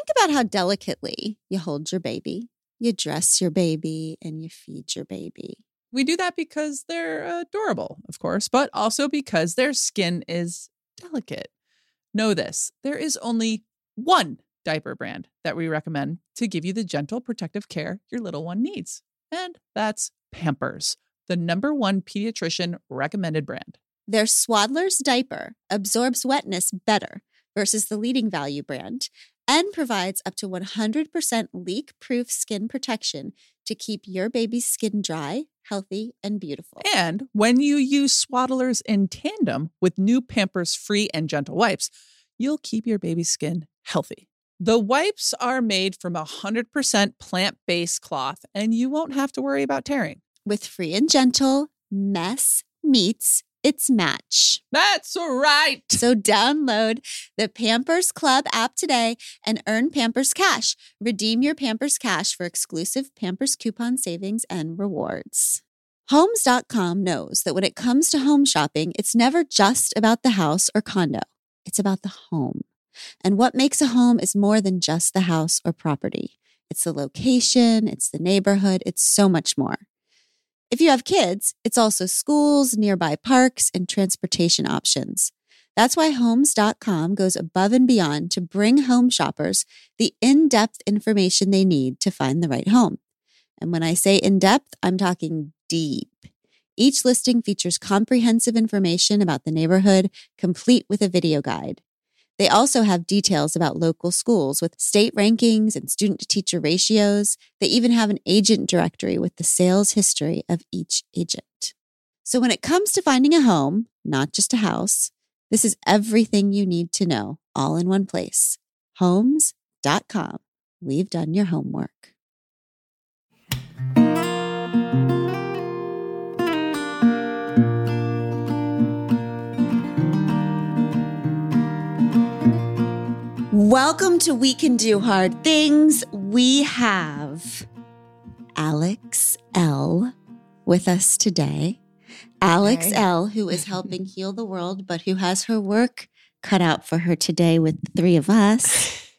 think about how delicately you hold your baby, you dress your baby, and you feed your baby. We do that because they're adorable, of course, but also because their skin is delicate. Know this, there is only one diaper brand that we recommend to give you the gentle protective care your little one needs. And that's Pampers, the #1 pediatrician recommended brand. Their Swaddler's diaper absorbs wetness better versus the leading value brand and provides up to 100% leak-proof skin protection to keep your baby's skin dry, healthy, and beautiful. And when you use Swaddlers in tandem with new Pampers Free and Gentle wipes, you'll keep your baby's skin healthy. The wipes are made from 100% plant-based cloth, and you won't have to worry about tearing. With Free and Gentle, mess meets its match. That's right. So download the Pampers Club app today and earn Pampers Cash. Redeem your Pampers Cash for exclusive Pampers coupon savings and rewards. Homes.com knows that when it comes to home shopping, it's never just about the house or condo. It's about the home. And what makes a home is more than just the house or property. It's the location, it's the neighborhood, it's so much more. If you have kids, it's also schools, nearby parks, and transportation options. That's why Homes.com goes above and beyond to bring home shoppers the in-depth information they need to find the right home. And when I say in-depth, I'm talking deep. Each listing features comprehensive information about the neighborhood, complete with a video guide. They also have details about local schools with state rankings and student-to-teacher ratios. They even have an agent directory with the sales history of each agent. So when it comes to finding a home, not just a house, this is everything you need to know, all in one place. Homes.com. We've done your homework. Welcome to We Can Do Hard Things. We have Alex L. with us today. Alex L., who is helping heal the world, but who has her work cut out for her today with the three of us.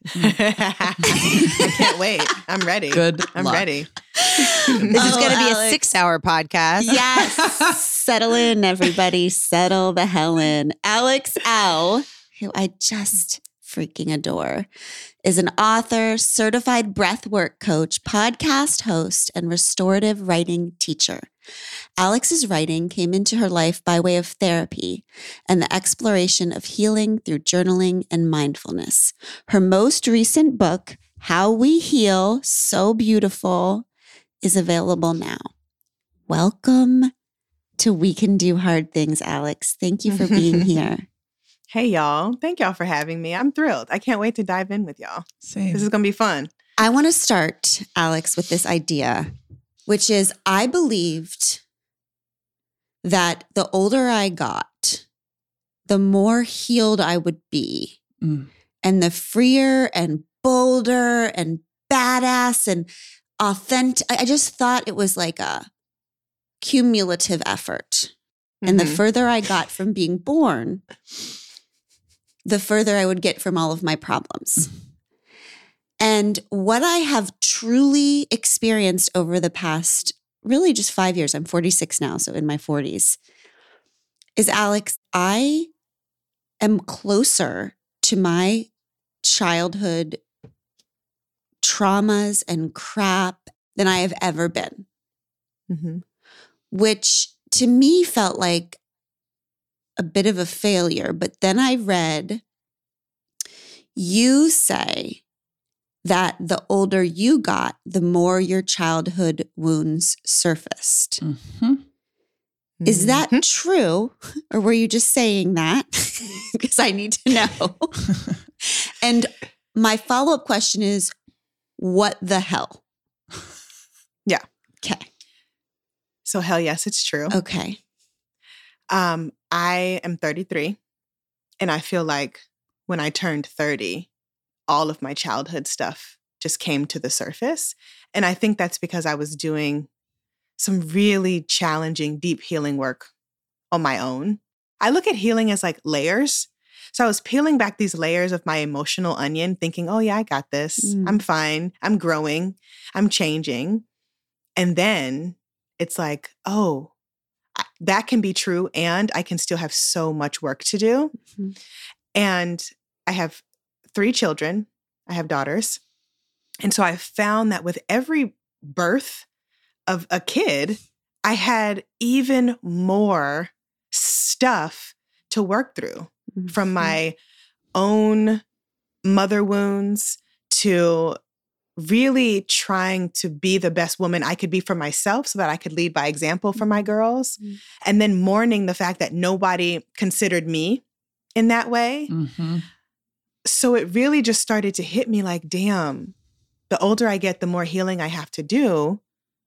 I can't wait. I'm ready. I'm ready. This is going to be a 6-hour podcast. Yes. Settle in, everybody. Settle the hell in. Alex L., who I just freaking adore, is an author, certified breathwork coach, podcast host, and restorative writing teacher. Alex's writing came into her life by way of therapy and the exploration of healing through journaling and mindfulness. Her most recent book, How We Heal, So Beautiful, is available now. Welcome to We Can Do Hard Things, Alex. Thank you for being here. Hey, y'all. Thank y'all for having me. I'm thrilled. I can't wait to dive in with y'all. Same. This is going to be fun. I want to start, Alex, with this idea, which is I believed that the older I got, the more healed I would be. And the freer and bolder and badass and authentic. I just thought it was like a cumulative effort. And the further I got from being born, the further I would get from all of my problems. And what I have truly experienced over the past, really just 5 years, I'm 46 now, so in my 40s, is Alex, I am closer to my childhood traumas and crap than I have ever been. Which to me felt like a bit of a failure. But then I read you say that the older you got, the more your childhood wounds surfaced. Is that true? Or were you just saying that? Because I need to know. And my follow-up question is, what the hell? Yeah. Okay. So hell yes, it's true. Okay. I am 33, and I feel like when I turned 30, all of my childhood stuff just came to the surface. And I think that's because I was doing some really challenging, deep healing work on my own. I look at healing as like layers. So I was peeling back these layers of my emotional onion, thinking, oh yeah, I got this. I'm fine. I'm growing. I'm changing. And then it's like, oh, that can be true. And I can still have so much work to do. Mm-hmm. And I have 3 children. I have daughters. And so I found that with every birth of a kid, I had even more stuff to work through, from my own mother wounds to really trying to be the best woman I could be for myself so that I could lead by example for my girls. And then mourning the fact that nobody considered me in that way. So it really just started to hit me like, damn, the older I get, the more healing I have to do.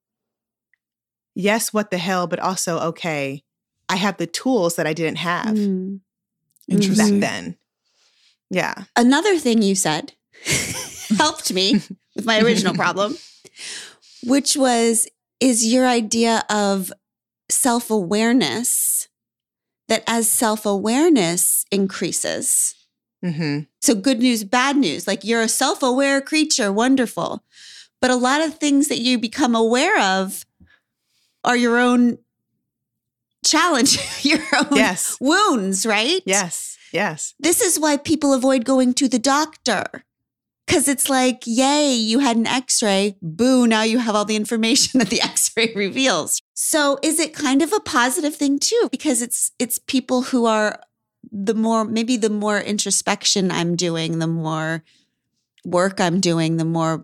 Yes, what the hell, but also, okay, I have the tools that I didn't have back then. Yeah. Another thing you said helped me with my original problem, which is your idea of self-awareness, that as self-awareness increases. So good news, bad news, like you're a self-aware creature, wonderful. But a lot of things that you become aware of are your own challenge, your own wounds, right? Yes. This is why people avoid going to the doctor. Because it's like, yay, you had an x-ray. Boo, now you have all the information that the x-ray reveals. So is it kind of a positive thing too? Because it's people who are the more introspection I'm doing, the more work I'm doing, the more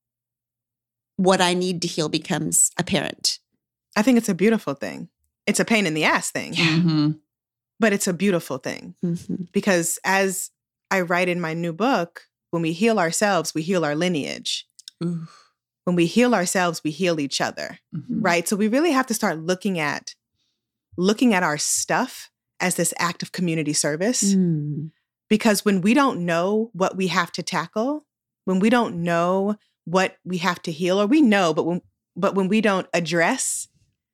what I need to heal becomes apparent. I think it's a beautiful thing. It's a pain in the ass thing, but it's a beautiful thing because as I write in my new book, when we heal ourselves, we heal our lineage. When we heal ourselves, we heal each other, right? So we really have to start looking at our stuff as this act of community service. Because when we don't know what we have to tackle, when we don't know what we have to heal, or we know, but when we don't address,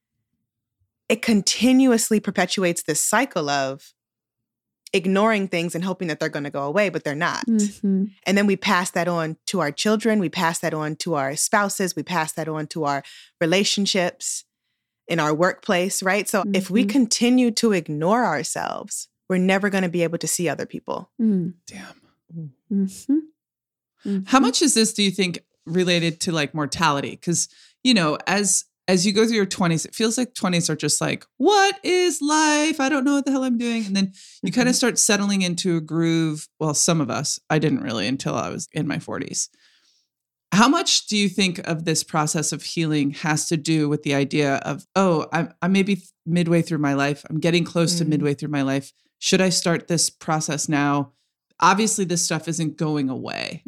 it continuously perpetuates this cycle of ignoring things and hoping that they're going to go away, but they're not. And then we pass that on to our children. We pass that on to our spouses. We pass that on to our relationships in our workplace, right? So if we continue to ignore ourselves, we're never going to be able to see other people. Damn. How much is this, do you think, related to like mortality? Because, you know, as you go through your 20s, it feels like 20s are just like, what is life? I don't know what the hell I'm doing. And then you kind of start settling into a groove. Well, some of us, I didn't really until I was in my 40s. How much do you think of this process of healing has to do with the idea of, oh, I'm maybe midway through my life. I'm getting close to midway through my life. Should I start this process now? Obviously, this stuff isn't going away.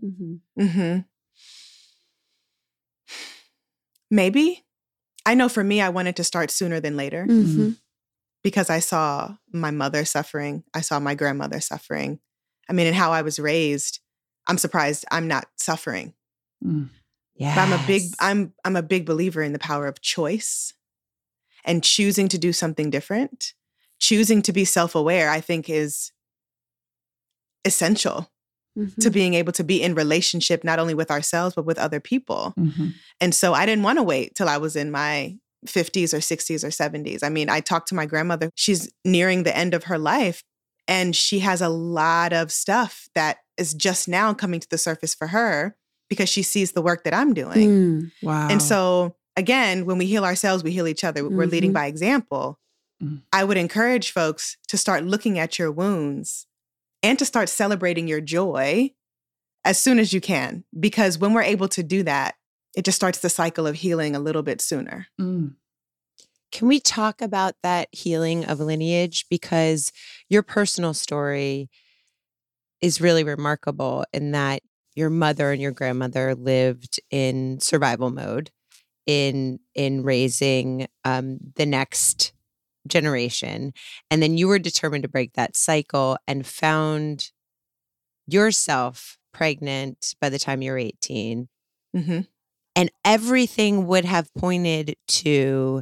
Maybe. I know for me, I wanted to start sooner than later because I saw my mother suffering. I saw my grandmother suffering. I mean, and how I was raised, I'm surprised I'm not suffering. Yeah, I'm a big believer in the power of choice and choosing to do something different. Choosing to be self-aware, I think, is essential to being able to be in relationship, not only with ourselves, but with other people. And so I didn't want to wait till I was in my 50s or 60s or 70s. I mean, I talked to my grandmother. She's nearing the end of her life, and she has a lot of stuff that is just now coming to the surface for her because she sees the work that I'm doing. Wow. And so again, when we heal ourselves, we heal each other. We're leading by example. I would encourage folks to start looking at your wounds and to start celebrating your joy as soon as you can. Because when we're able to do that, it just starts the cycle of healing a little bit sooner. Can we talk about that healing of lineage? Because your personal story is really remarkable in that your mother and your grandmother lived in survival mode in raising the next generation. And then you were determined to break that cycle and found yourself pregnant by the time you were 18. And everything would have pointed to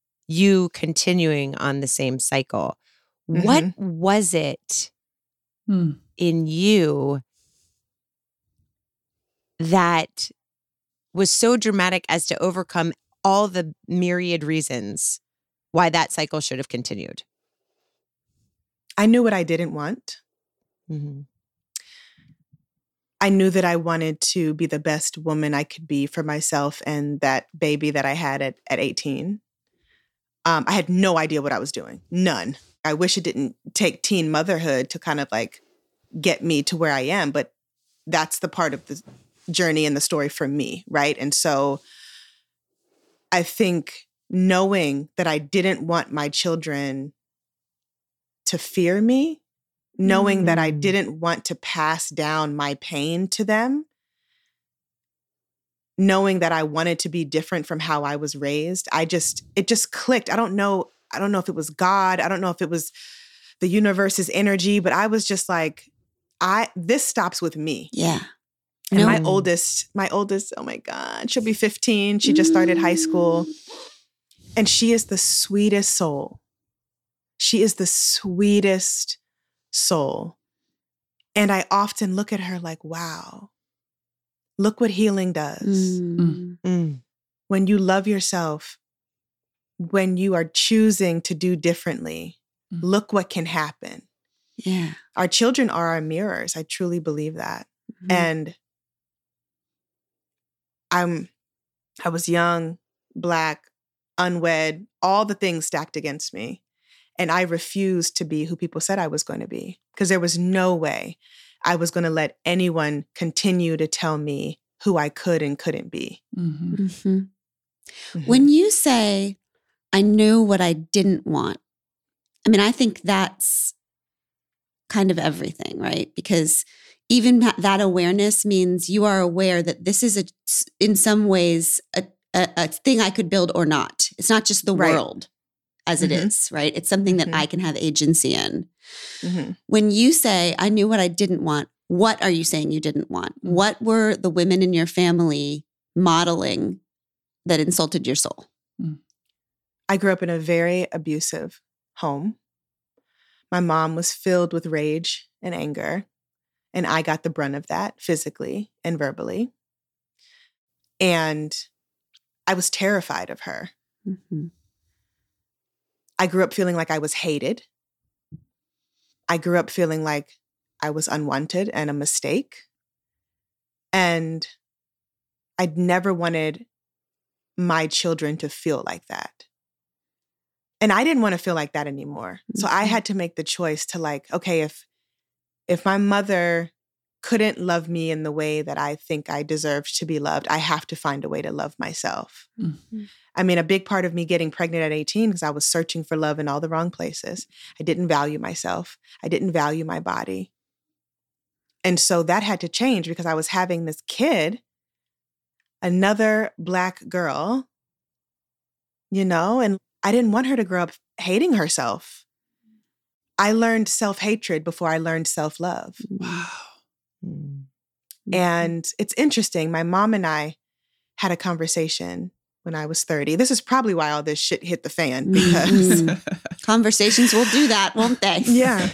you continuing on the same cycle. What was it in you that was so dramatic as to overcome all the myriad reasons why that cycle should have continued? I knew what I didn't want. Mm-hmm. I knew that I wanted to be the best woman I could be for myself and that baby that I had at 18. I had no idea what I was doing. None. I wish it didn't take teen motherhood to kind of like get me to where I am, but that's the part of the journey and the story for me, right? And so I think knowing that I didn't want my children to fear me, knowing that I didn't want to pass down my pain to them, knowing that I wanted to be different from how I was raised, it just clicked. I don't know if it was God. I don't know if it was the universe's energy, but I was just like, this stops with me. Yeah. And my oldest, oh my God, she'll be 15. She just started high school. And she is the sweetest soul. She is the sweetest soul. And I often look at her like, wow, look what healing does. When you love yourself, when you are choosing to do differently, look what can happen. Yeah. Our children are our mirrors. I truly believe that. And I was young, Black, unwed, all the things stacked against me. And I refused to be who people said I was going to be because there was no way I was going to let anyone continue to tell me who I could and couldn't be. When you say, I knew what I didn't want, I mean, I think that's kind of everything, right? Because even that awareness means you are aware that this is in some ways a thing I could build or not. It's not just the world as it is, right? It's something that I can have agency in. When you say, I knew what I didn't want, what are you saying you didn't want? What were the women in your family modeling that insulted your soul? I grew up in a very abusive home. My mom was filled with rage and anger, and I got the brunt of that physically and verbally. And I was terrified of her. I grew up feeling like I was hated. I grew up feeling like I was unwanted and a mistake. And I'd never wanted my children to feel like that. And I didn't want to feel like that anymore. So I had to make the choice to like, okay, if my mother couldn't love me in the way that I think I deserved to be loved, I have to find a way to love myself. I mean, a big part of me getting pregnant at 18 because I was searching for love in all the wrong places. I didn't value myself. I didn't value my body. And so that had to change because I was having this kid, another Black girl, and I didn't want her to grow up hating herself. I learned self-hatred before I learned self-love. Wow. And it's interesting. My mom and I had a conversation when I was 30. This is probably why all this shit hit the fan because conversations will do that, won't they? Yeah.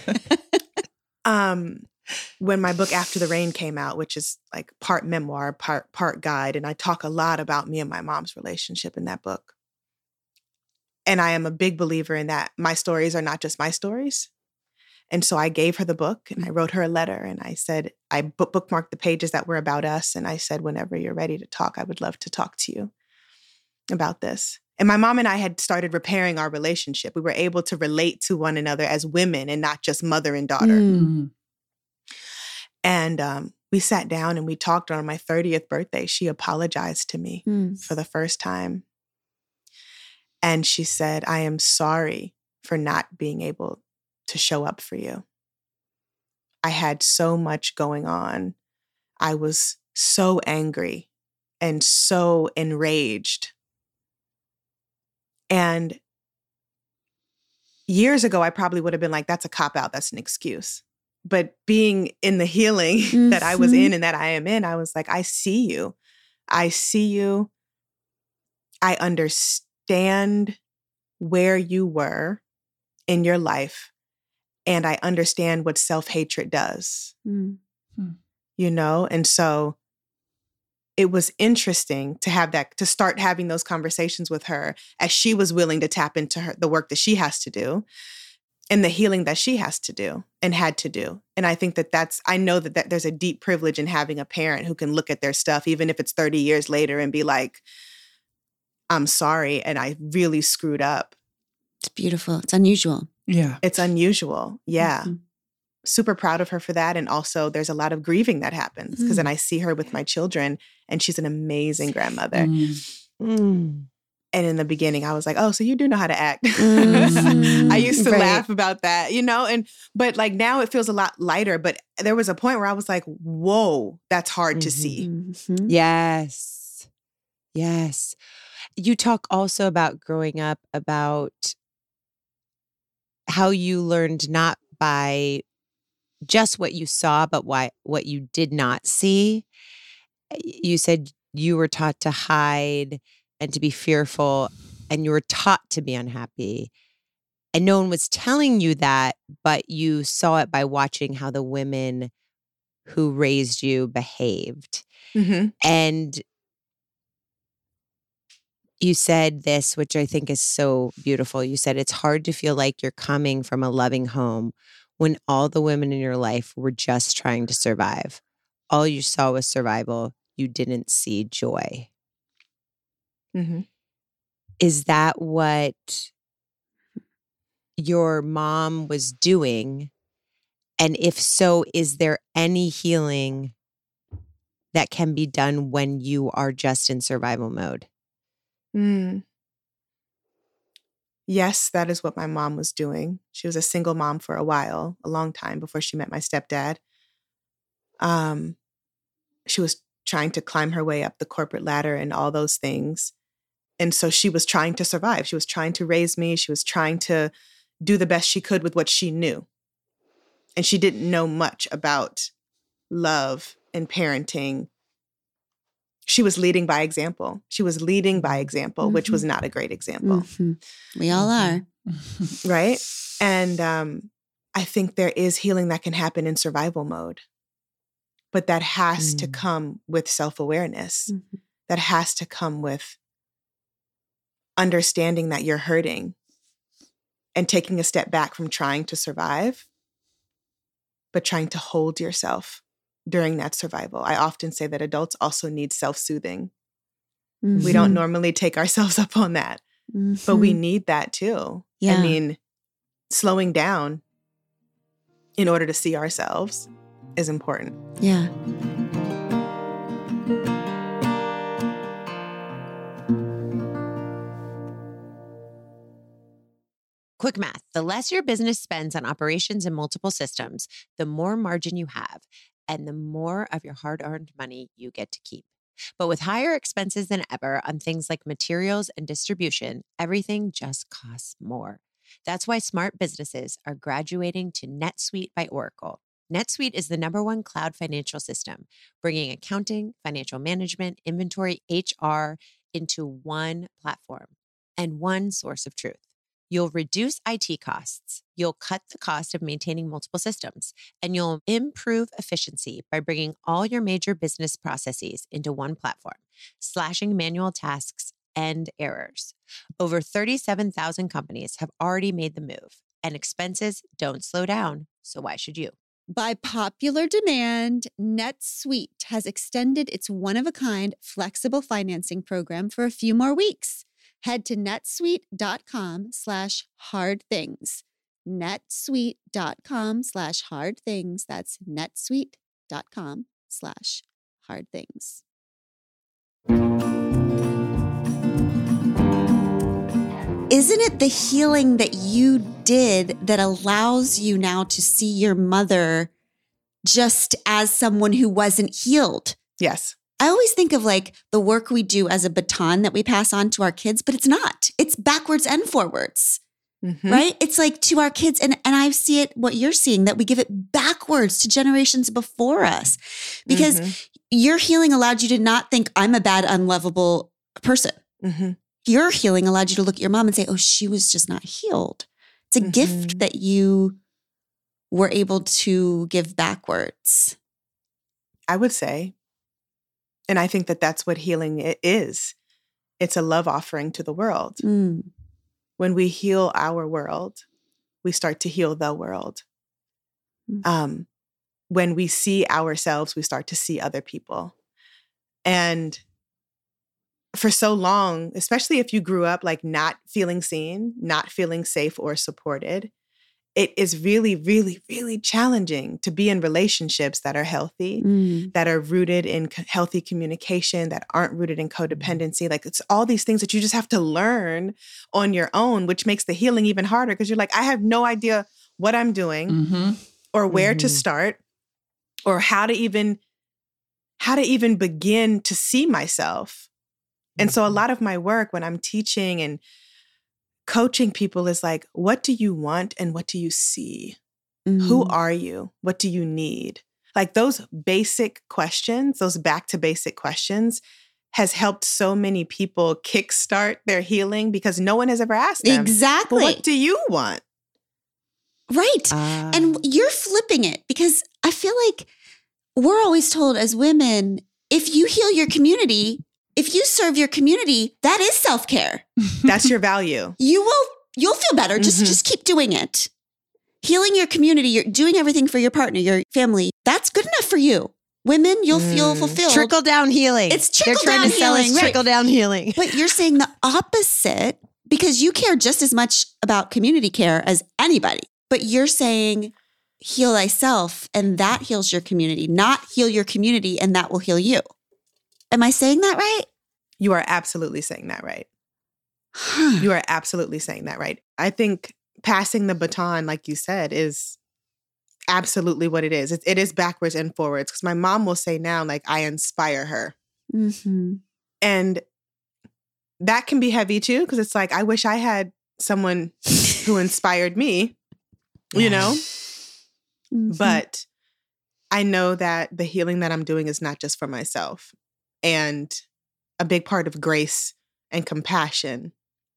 When my book After the Rain came out, which is like part memoir, part guide, and I talk a lot about me and my mom's relationship in that book. And I am a big believer in that my stories are not just my stories. And so I gave her the book and I wrote her a letter and I said, I bookmarked the pages that were about us. And I said, whenever you're ready to talk, I would love to talk to you about this. And my mom and I had started repairing our relationship. We were able to relate to one another as women and not just mother and daughter. And we sat down and we talked on my 30th birthday. She apologized to me for the first time. And she said, I am sorry for not being able to show up for you. I had so much going on. I was so angry and so enraged. And years ago, I probably would have been like, that's a cop-out, that's an excuse. But being in the healing that I was in and that I am in, I was like, I see you. I see you. I understand where you were in your life. and I understand what self-hatred does, you know? And so it was interesting to start having those conversations with her as she was willing to tap into the work that she has to do and the healing that she has to do and had to do. And I think I know that there's a deep privilege in having a parent who can look at their stuff, even if it's 30 years later, and be like, I'm sorry, and I really screwed up. It's beautiful. It's unusual. Yeah. It's unusual. Yeah. Super proud of her for that. And also there's a lot of grieving that happens because then I see her with my children and she's an amazing grandmother. And in the beginning I was like, oh, so you do know how to act. I used to laugh about that, you know, but like now it feels a lot lighter. But there was a point where I was like, whoa, that's hard to see. Yes. Yes. You talk also about growing up, about how you learned not by just what you saw, but what you did not see. You said you were taught to hide and to be fearful, and you were taught to be unhappy. And no one was telling you that, but you saw it by watching how the women who raised you behaved. And you said this, which I think is so beautiful. You said, it's hard to feel like you're coming from a loving home when all the women in your life were just trying to survive. All you saw was survival. You didn't see joy. Is that what your mom was doing? And if so, is there any healing that can be done when you are just in survival mode? Yes, that is what my mom was doing. She was a single mom for a long time before she met my stepdad. She was trying to climb her way up the corporate ladder and all those things. And so she was trying to survive. She was trying to raise me. She was trying to do the best she could with what she knew. And she didn't know much about love and parenting. She was leading by example. Which was not a great example. We all are. Right? And I think there is healing that can happen in survival mode. But that has to come with self-awareness. That has to come with understanding that you're hurting and taking a step back from trying to survive, but trying to hold yourself during that survival. I often say that adults also need self-soothing. We don't normally take ourselves up on that, but we need that too. Yeah. I mean, slowing down in order to see ourselves is important. Yeah. Quick math. The less your business spends on operations and multiple systems, the more margin you have and the more of your hard-earned money you get to keep. But with higher expenses than ever on things like materials and distribution, everything just costs more. That's why smart businesses are graduating to NetSuite by Oracle. NetSuite is the #1 cloud financial system, bringing accounting, financial management, inventory, HR into one platform and one source of truth. You'll reduce IT costs, you'll cut the cost of maintaining multiple systems, and you'll improve efficiency by bringing all your major business processes into one platform, slashing manual tasks and errors. Over 37,000 companies have already made the move, and expenses don't slow down, so why should you? By popular demand, NetSuite has extended its one-of-a-kind flexible financing program for a few more weeks. Head to netsuite.com/hardthings. netsuite.com/hardthings. That's netsuite.com/hardthings. Isn't it the healing that you did that allows you now to see your mother just as someone who wasn't healed? Yes. I always think of like the work we do as a baton that we pass on to our kids, but it's not. It's backwards and forwards, right? It's like to our kids. And I see it, what you're seeing, that we give it backwards to generations before us because your healing allowed you to not think I'm a bad, unlovable person. Your healing allowed you to look at your mom and say, oh, she was just not healed. It's a gift that you we're able to give backwards? I would say. And I think that that's what healing is. It's a love offering to the world. Mm. When we heal our world, we start to heal the world. When we see ourselves, we start to see other people. And for so long, especially if you grew up like not feeling seen, not feeling safe or supported, it is really, really, really challenging to be in relationships that are healthy, that are rooted in healthy communication, that aren't rooted in codependency. Like it's all these things that you just have to learn on your own, which makes the healing even harder because you're like, I have no idea what I'm doing or where to start or how to even begin to see myself. And so a lot of my work when I'm teaching and coaching people is like, what do you want and what do you see? Who are you? What do you need? Like those basic questions, those back to basic questions has helped so many people kickstart their healing because no one has ever asked them. Exactly. Well, what do you want? Right. And you're flipping it because I feel like we're always told as women, if you heal your community, if you serve your community, that is self-care. That's your value. You'll feel better. Just keep doing it. Healing your community, you're doing everything for your partner, your family. That's good enough for you. Women, you'll feel fulfilled. Trickle down healing. It's trickle They're trying down to sell us healing, trickle down healing. But you're saying the opposite because you care just as much about community care as anybody. But you're saying heal thyself and that heals your community, not heal your community and that will heal you. Am I saying that right? You are absolutely saying that right. You are absolutely saying that right. I think passing the baton, like you said, is absolutely what it is. It is backwards and forwards. Because my mom will say now, like, I inspire her. And that can be heavy too, because it's like, I wish I had someone who inspired me, you know? But I know that the healing that I'm doing is not just for myself. And a big part of grace and compassion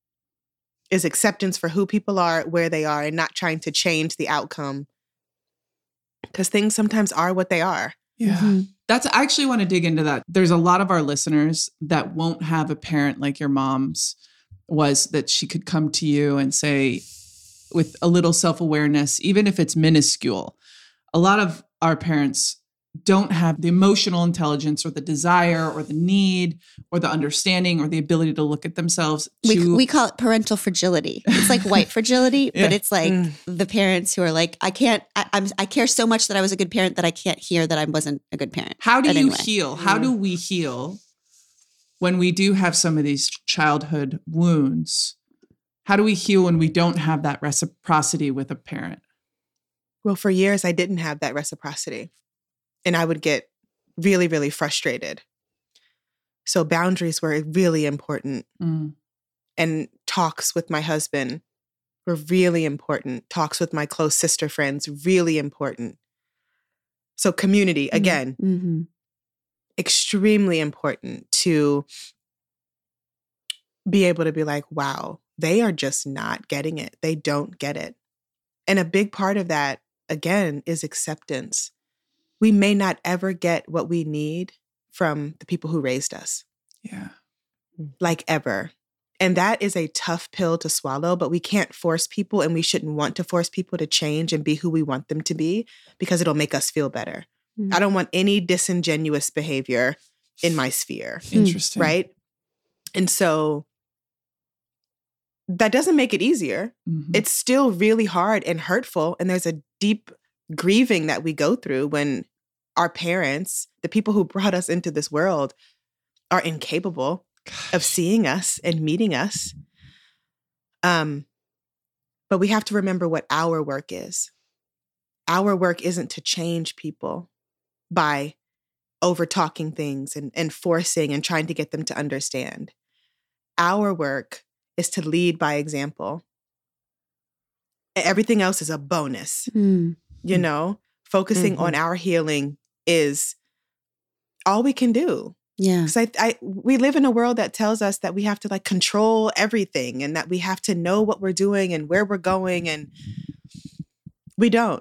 is acceptance for who people are, where they are, and not trying to change the outcome. Because things sometimes are what they are. Yeah. I actually want to dig into that. There's a lot of our listeners that won't have a parent like your mom's was, that she could come to you and say, with a little self-awareness, even if it's minuscule. A lot of our parents don't have the emotional intelligence or the desire or the need or the understanding or the ability to look at themselves. We call it parental fragility. It's like white fragility, but it's like the parents who are like, I care so much that I was a good parent that I can't hear that I wasn't a good parent. How do you heal? How do we heal when we do have some of these childhood wounds? How do we heal when we don't have that reciprocity with a parent? Well, for years, I didn't have that reciprocity. And I would get really, really frustrated. So boundaries were really important. And talks with my husband were really important. Talks with my close sister friends, really important. So community, again, extremely important to be able to be like, wow, they are just not getting it. They don't get it. And a big part of that, again, is acceptance. We may not ever get what we need from the people who raised us. Yeah. Like ever. And that is a tough pill to swallow, but we can't force people, and we shouldn't want to force people to change and be who we want them to be because it'll make us feel better. I don't want any disingenuous behavior in my sphere. Interesting. Right? And so that doesn't make it easier. It's still really hard and hurtful. And there's a deep grieving that we go through when our parents, the people who brought us into this world, are incapable of seeing us and meeting us. But we have to remember what our work is. Our work isn't to change people by over-talking things and forcing and trying to get them to understand. Our work is to lead by example. Everything else is a bonus. You know, focusing on our healing is all we can do. Yeah. Because we live in a world that tells us that we have to like control everything and that we have to know what we're doing and where we're going. And we don't.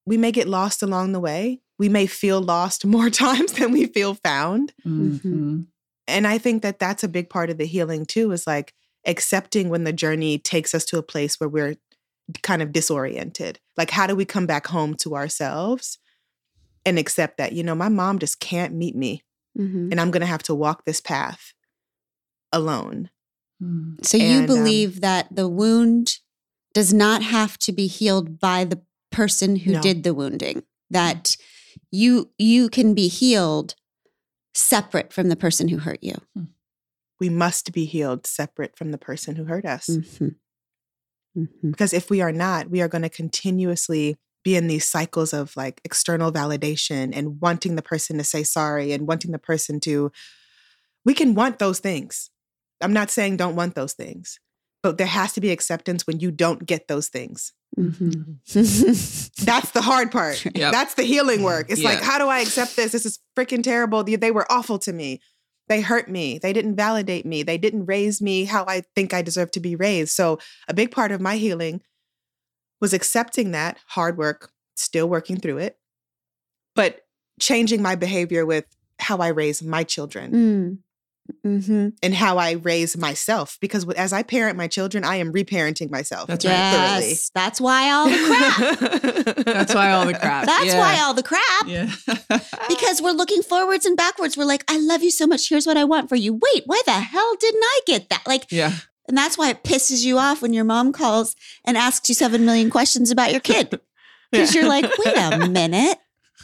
we may get lost along the way. We may feel lost more times than we feel found. Mm-hmm. And I think that that's a big part of the healing too, is like accepting when the journey takes us to a place where we're kind of disoriented. Like, how do we come back home to ourselves and accept that, my mom just can't meet me and I'm going to have to walk this path alone. So you believe that the wound does not have to be healed by the person who did the wounding, that you can be healed separate from the person who hurt you. We must be healed separate from the person who hurt us. Mm-hmm. Mm-hmm. Because if we are not, we are going to continuously be in these cycles of like external validation and wanting the person to say sorry and wanting the person to, we can want those things. I'm not saying don't want those things, but there has to be acceptance when you don't get those things. Mm-hmm. That's the hard part. Yep. That's the healing work. It's Yeah. like, how do I accept this? This is freaking terrible. They were awful to me. They hurt me. They didn't validate me. They didn't raise me how I think I deserve to be raised. So a big part of my healing was accepting that, hard work, still working through it, but changing my behavior with how I raise my children and how I raise myself. Because as I parent my children, I am reparenting myself. That's right. Yes, that's why all the crap. That's why all the crap. That's Yeah. why all the crap. Yeah. Because we're looking forwards and backwards. We're like, I love you so much. Here's what I want for you. Wait, why the hell didn't I get that? Like, Yeah. and that's why it pisses you off when your mom calls and asks you 7 million questions about your kid. Because you're like, wait a minute.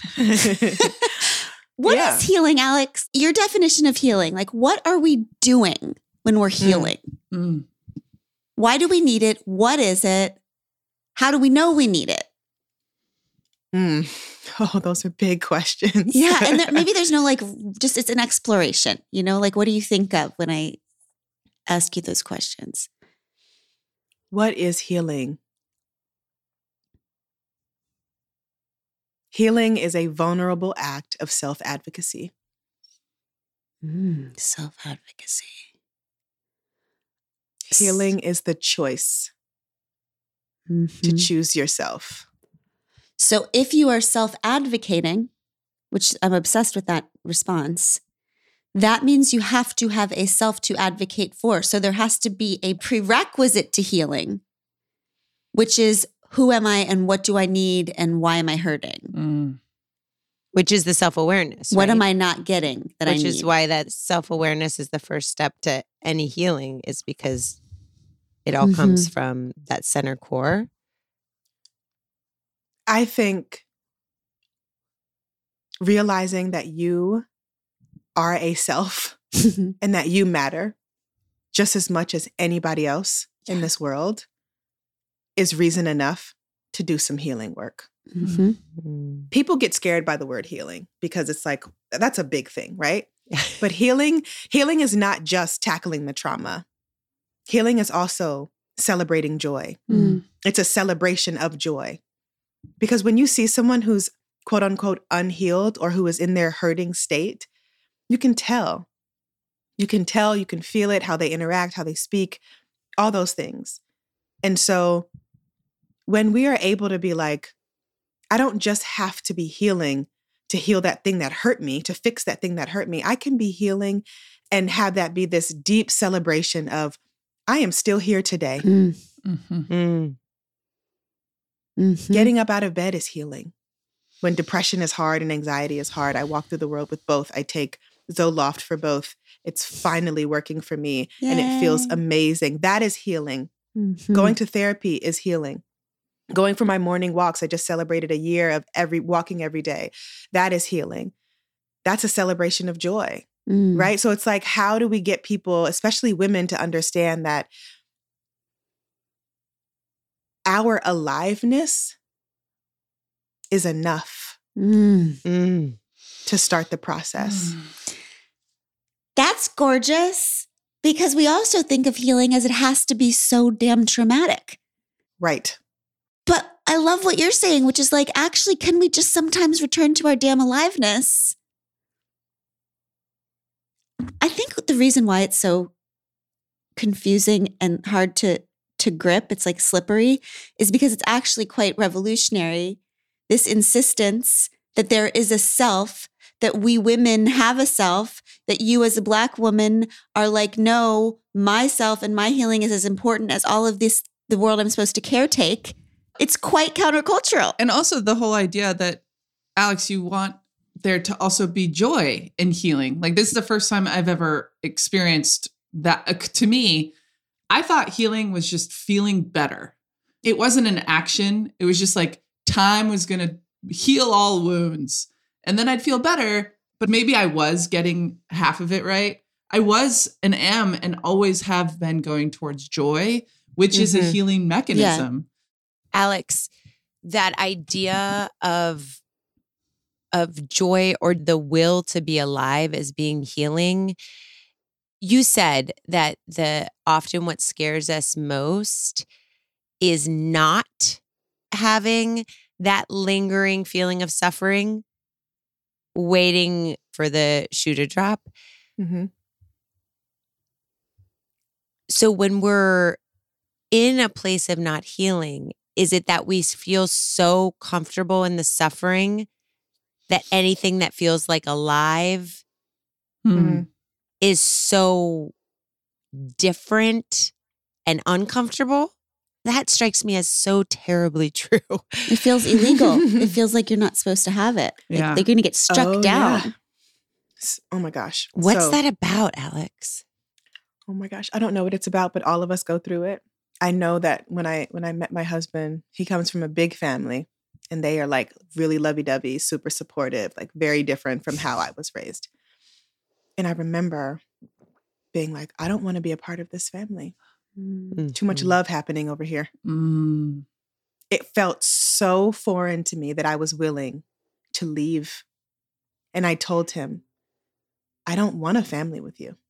What is healing, Alex? Your definition of healing, like what are we doing when we're healing? Mm. Why do we need it? What is it? How do we know we need it? Oh, those are big questions. Yeah. And maybe there's no like, just it's an exploration, like what do you think of when I ask you those questions? What is healing? Healing is a vulnerable act of self-advocacy. Self-advocacy. Healing is the choice to choose yourself. So if you are self-advocating, which I'm obsessed with that response, that means you have to have a self to advocate for. So there has to be a prerequisite to healing, which is who am I and what do I need and why am I hurting? Which is the self-awareness. What right? am I not getting that I need? Which is why that self-awareness is the first step to any healing, is because it all comes from that center core. I think realizing that you are a self and that you matter just as much as anybody else in this world is reason enough to do some healing work. People get scared by the word healing because it's like, that's a big thing, right? But healing is not just tackling the trauma. Healing is also celebrating joy. It's a celebration of joy. Because when you see someone who's quote unquote unhealed or who is in their hurting state, you can tell. You can feel it, how they interact, how they speak, all those things. And so when we are able to be like, I don't just have to be healing to heal that thing that hurt me, to fix that thing that hurt me. I can be healing and have that be this deep celebration of, I am still here today. Getting up out of bed is healing. When depression is hard and anxiety is hard, I walk through the world with both. I take Zoloft for both. It's finally working for me and it feels amazing. That is healing. Going to therapy is healing. Going for my morning walks, I just celebrated a year of walking every day. That is healing. That's a celebration of joy, right? So it's like, how do we get people, especially women, to understand that our aliveness is enough to start the process? That's gorgeous, because we also think of healing as it has to be so damn traumatic. Right. But I love what you're saying, which is like, actually, can we just sometimes return to our damn aliveness? I think the reason why it's so confusing and hard to grip, it's like slippery, is because it's actually quite revolutionary this insistence that there is a self, that we women have a self, that you as a Black woman are like, no, myself and my healing is as important as all of this, the world I'm supposed to caretake. It's quite countercultural. And also the whole idea that, Alex, you want there to also be joy in healing. Like, this is the first time I've ever experienced that. To me, I thought healing was just feeling better. It wasn't an action. It was just like time was going to heal all wounds. And then I'd feel better, but maybe I was getting half of it right. I was and am and always have been going towards joy, which is a healing mechanism. Yeah. Alex, that idea of joy or the will to be alive as being healing, you said that often what scares us most is not having that lingering feeling of suffering, waiting for the shoe to drop. Mm-hmm. So when we're in a place of not healing, is it that we feel so comfortable in the suffering that anything that feels like alive is so different and uncomfortable? That strikes me as so terribly true. It feels illegal. It feels like you're not supposed to have it. Like Yeah. they're going to get struck down. Yeah. Oh my gosh. What's So- that about, Alex? Oh my gosh. I don't know what it's about, but all of us go through it. I know that when I met my husband, he comes from a big family and they are like really lovey-dovey, super supportive, like very different from how I was raised. And I remember being like, I don't want to be a part of this family. Too much love happening over here. Mm. It felt so foreign to me that I was willing to leave. And I told him, I don't want a family with you.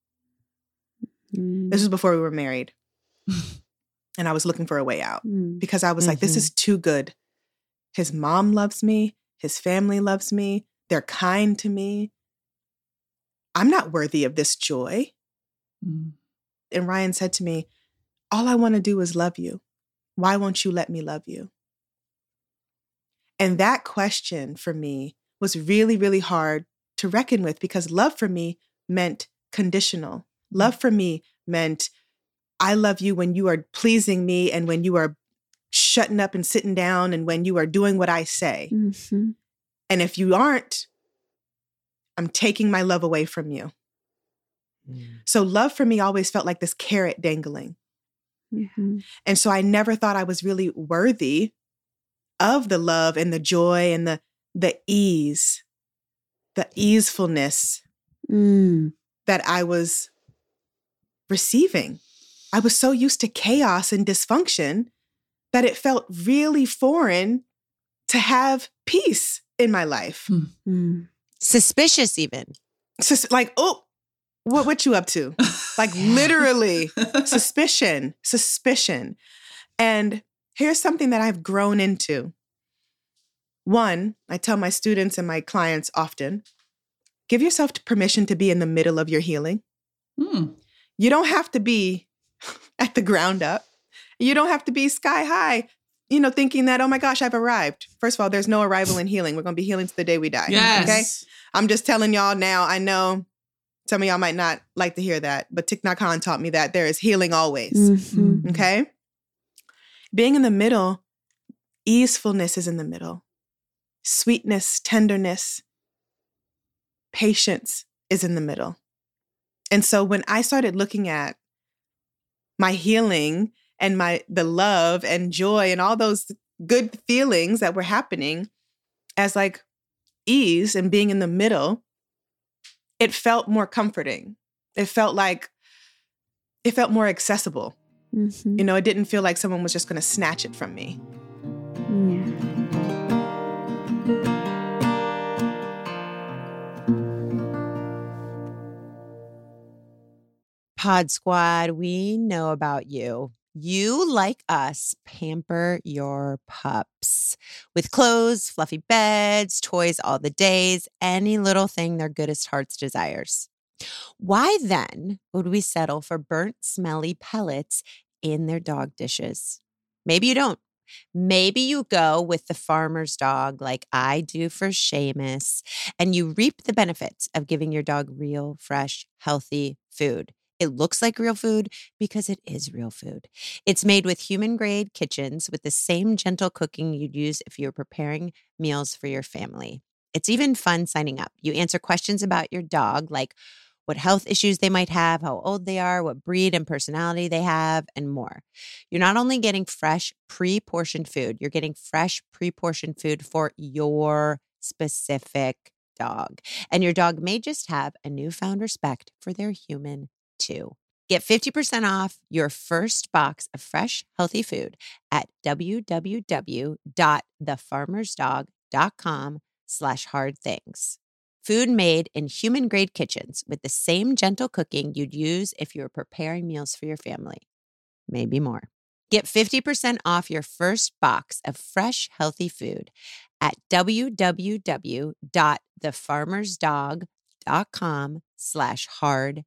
This was before we were married. And I was looking for a way out because I was like, this is too good. His mom loves me. His family loves me. They're kind to me. I'm not worthy of this joy. And Ryan said to me, all I want to do is love you. Why won't you let me love you? And that question for me was really, really hard to reckon with because love for me meant conditional. Love for me meant I love you when you are pleasing me and when you are shutting up and sitting down and when you are doing what I say. Mm-hmm. And if you aren't, I'm taking my love away from you. So love for me always felt like this carrot dangling. Mm-hmm. And so I never thought I was really worthy of the love and the joy and the ease, the easefulness that I was receiving. I was so used to chaos and dysfunction that it felt really foreign to have peace in my life. Suspicious even. Just like, oh, what you up to? Like literally suspicion. And here's something that I've grown into. One, I tell my students and my clients often, give yourself permission to be in the middle of your healing. You don't have to be at the ground up. You don't have to be sky high, thinking that, oh my gosh, I've arrived. First of all, there's no arrival in healing. We're going to be healing to the day we die. Yes. Okay. I'm just telling y'all now, I know some of y'all might not like to hear that, but Thich Nhat Hanh taught me that there is healing always. Mm-hmm. Okay. Being in the middle, easefulness is in the middle. Sweetness, tenderness, patience is in the middle. And so when I started looking at my healing and the love and joy and all those good feelings that were happening as like ease and being in the middle, it felt more comforting. It felt more accessible. Mm-hmm. It didn't feel like someone was just going to snatch it from me. Pod Squad, we know about you. You, like us, pamper your pups with clothes, fluffy beds, toys all the days, any little thing their goodest hearts desires. Why then would we settle for burnt, smelly pellets in their dog dishes? Maybe you don't. Maybe you go with the farmer's dog like I do for Seamus, and you reap the benefits of giving your dog real, fresh, healthy food. It looks like real food because it is real food. It's made with human-grade kitchens with the same gentle cooking you'd use if you were preparing meals for your family. It's even fun signing up. You answer questions about your dog, like what health issues they might have, how old they are, what breed and personality they have, and more. You're not only getting fresh, pre-portioned food, you're getting fresh, pre-portioned food for your specific dog. And your dog may just have a newfound respect for their human too. Get 50% off your first box of fresh, healthy food at www.thefarmersdog.com/hardthings. Food made in human-grade kitchens with the same gentle cooking you'd use if you were preparing meals for your family. Maybe more. Get 50% off your first box of fresh, healthy food at www.thefarmersdog.com/hardthings.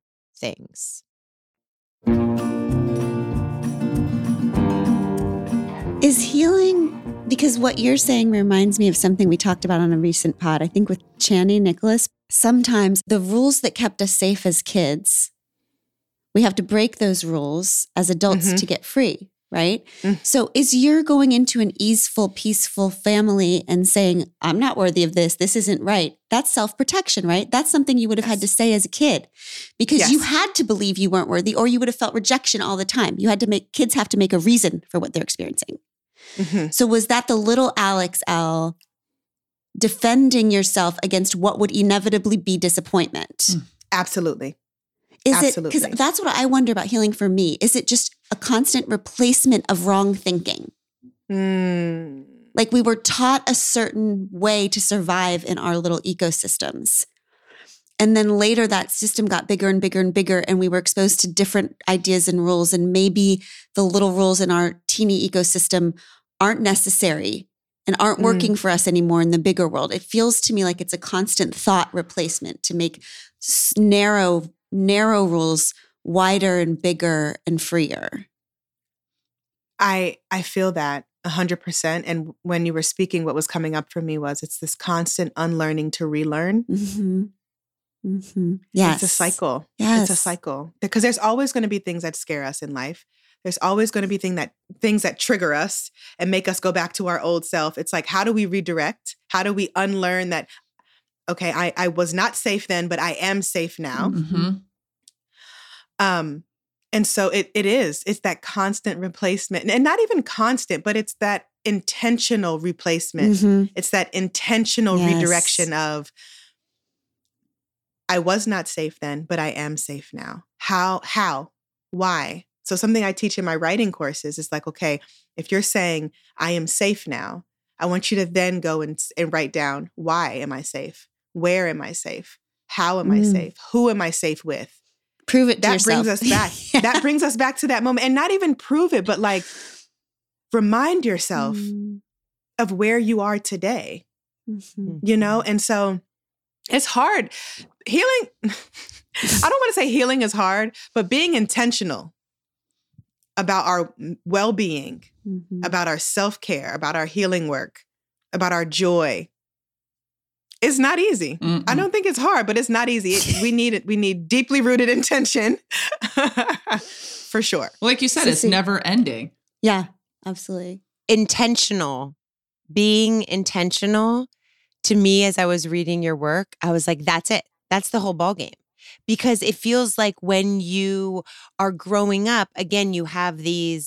Is healing, because what you're saying reminds me of something we talked about on a recent pod, I think with Channy Nicholas. Sometimes the rules that kept us safe as kids, we have to break those rules as adults to get free, right? So is you're going into an easeful, peaceful family and saying, I'm not worthy of this, this isn't right. That's self-protection, right? That's something you would have had to say as a kid because you had to believe you weren't worthy or you would have felt rejection all the time. You had to kids have to make a reason for what they're experiencing. So was that the little Alex L defending yourself against what would inevitably be disappointment? Absolutely. Is it, because that's what I wonder about healing for me. Is it just a constant replacement of wrong thinking? Like we were taught a certain way to survive in our little ecosystems. And then later that system got bigger and bigger and bigger and we were exposed to different ideas and rules. And maybe the little rules in our teeny ecosystem aren't necessary and aren't working for us anymore in the bigger world. It feels to me like it's a constant thought replacement to make narrow rules wider and bigger and freer. I feel that 100%. And when you were speaking, what was coming up for me was it's this constant unlearning to relearn. Yes. It's a cycle. Yes. It's a cycle. Because there's always going to be things that scare us in life. There's always going to be things that trigger us and make us go back to our old self. It's like, how do we redirect? How do we unlearn that, okay, I was not safe then, but I am safe now. And so it's that constant replacement, and not even constant, but it's that intentional replacement. It's that intentional redirection of, I was not safe then, but I am safe now. How, why? So something I teach in my writing courses is like, okay, if you're saying I am safe now, I want you to then go and write down, why am I safe? Where am I safe? How am I safe? Who am I safe with? Prove it to yourself. Brings us back. That brings us back to that moment. And not even prove it, but like remind yourself of where you are today, you know? And so it's hard. Healing, I don't want to say healing is hard, but being intentional about our well-being, about our self-care, about our healing work, about our joy, it's not easy. I don't think it's hard, but it's not easy. We need it. We need deeply rooted intention for sure. Like you said, it's never ending. Yeah, absolutely. Intentional. Being intentional, to me, as I was reading your work, I was like, that's it. That's the whole ballgame. Because it feels like when you are growing up, again, you have these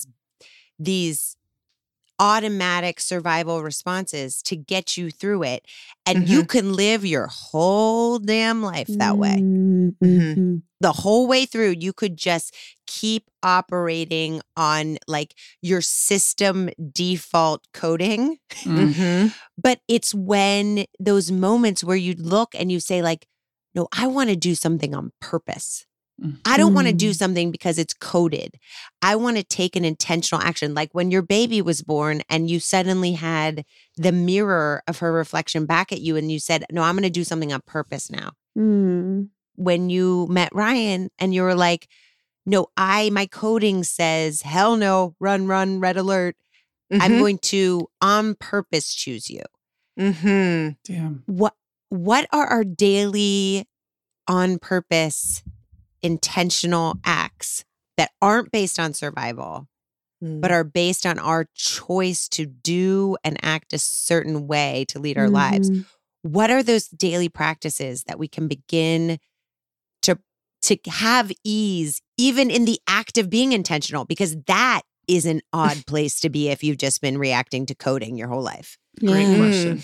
automatic survival responses to get you through it. And you can live your whole damn life that way. The whole way through, you could just keep operating on like your system default coding. But it's when those moments where you look and you say like, no, I want to do something on purpose. I don't want to do something because it's coded. I want to take an intentional action. Like when your baby was born and you suddenly had the mirror of her reflection back at you and you said, no, I'm going to do something on purpose now. When you met Ryan and you were like, no, my coding says, hell no, run, red alert. I'm Mhm. going to on purpose choose you. Mhm. Damn. What are our daily on purpose intentional acts that aren't based on survival, but are based on our choice to do and act a certain way to lead our lives? Mhm. What are those daily practices that we can begin to have ease even in the act of being intentional? Because that is an odd place to be if you've just been reacting to coding your whole life. Great Yeah. question.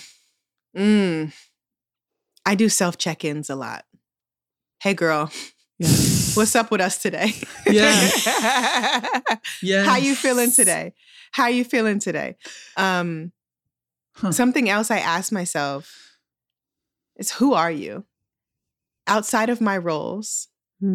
I do self-check-ins a lot. Hey, girl, Yeah. what's up with us today? Yeah. Yeah. How you feeling today? How you feeling today? Something else I ask myself is, who are you? Outside of my roles,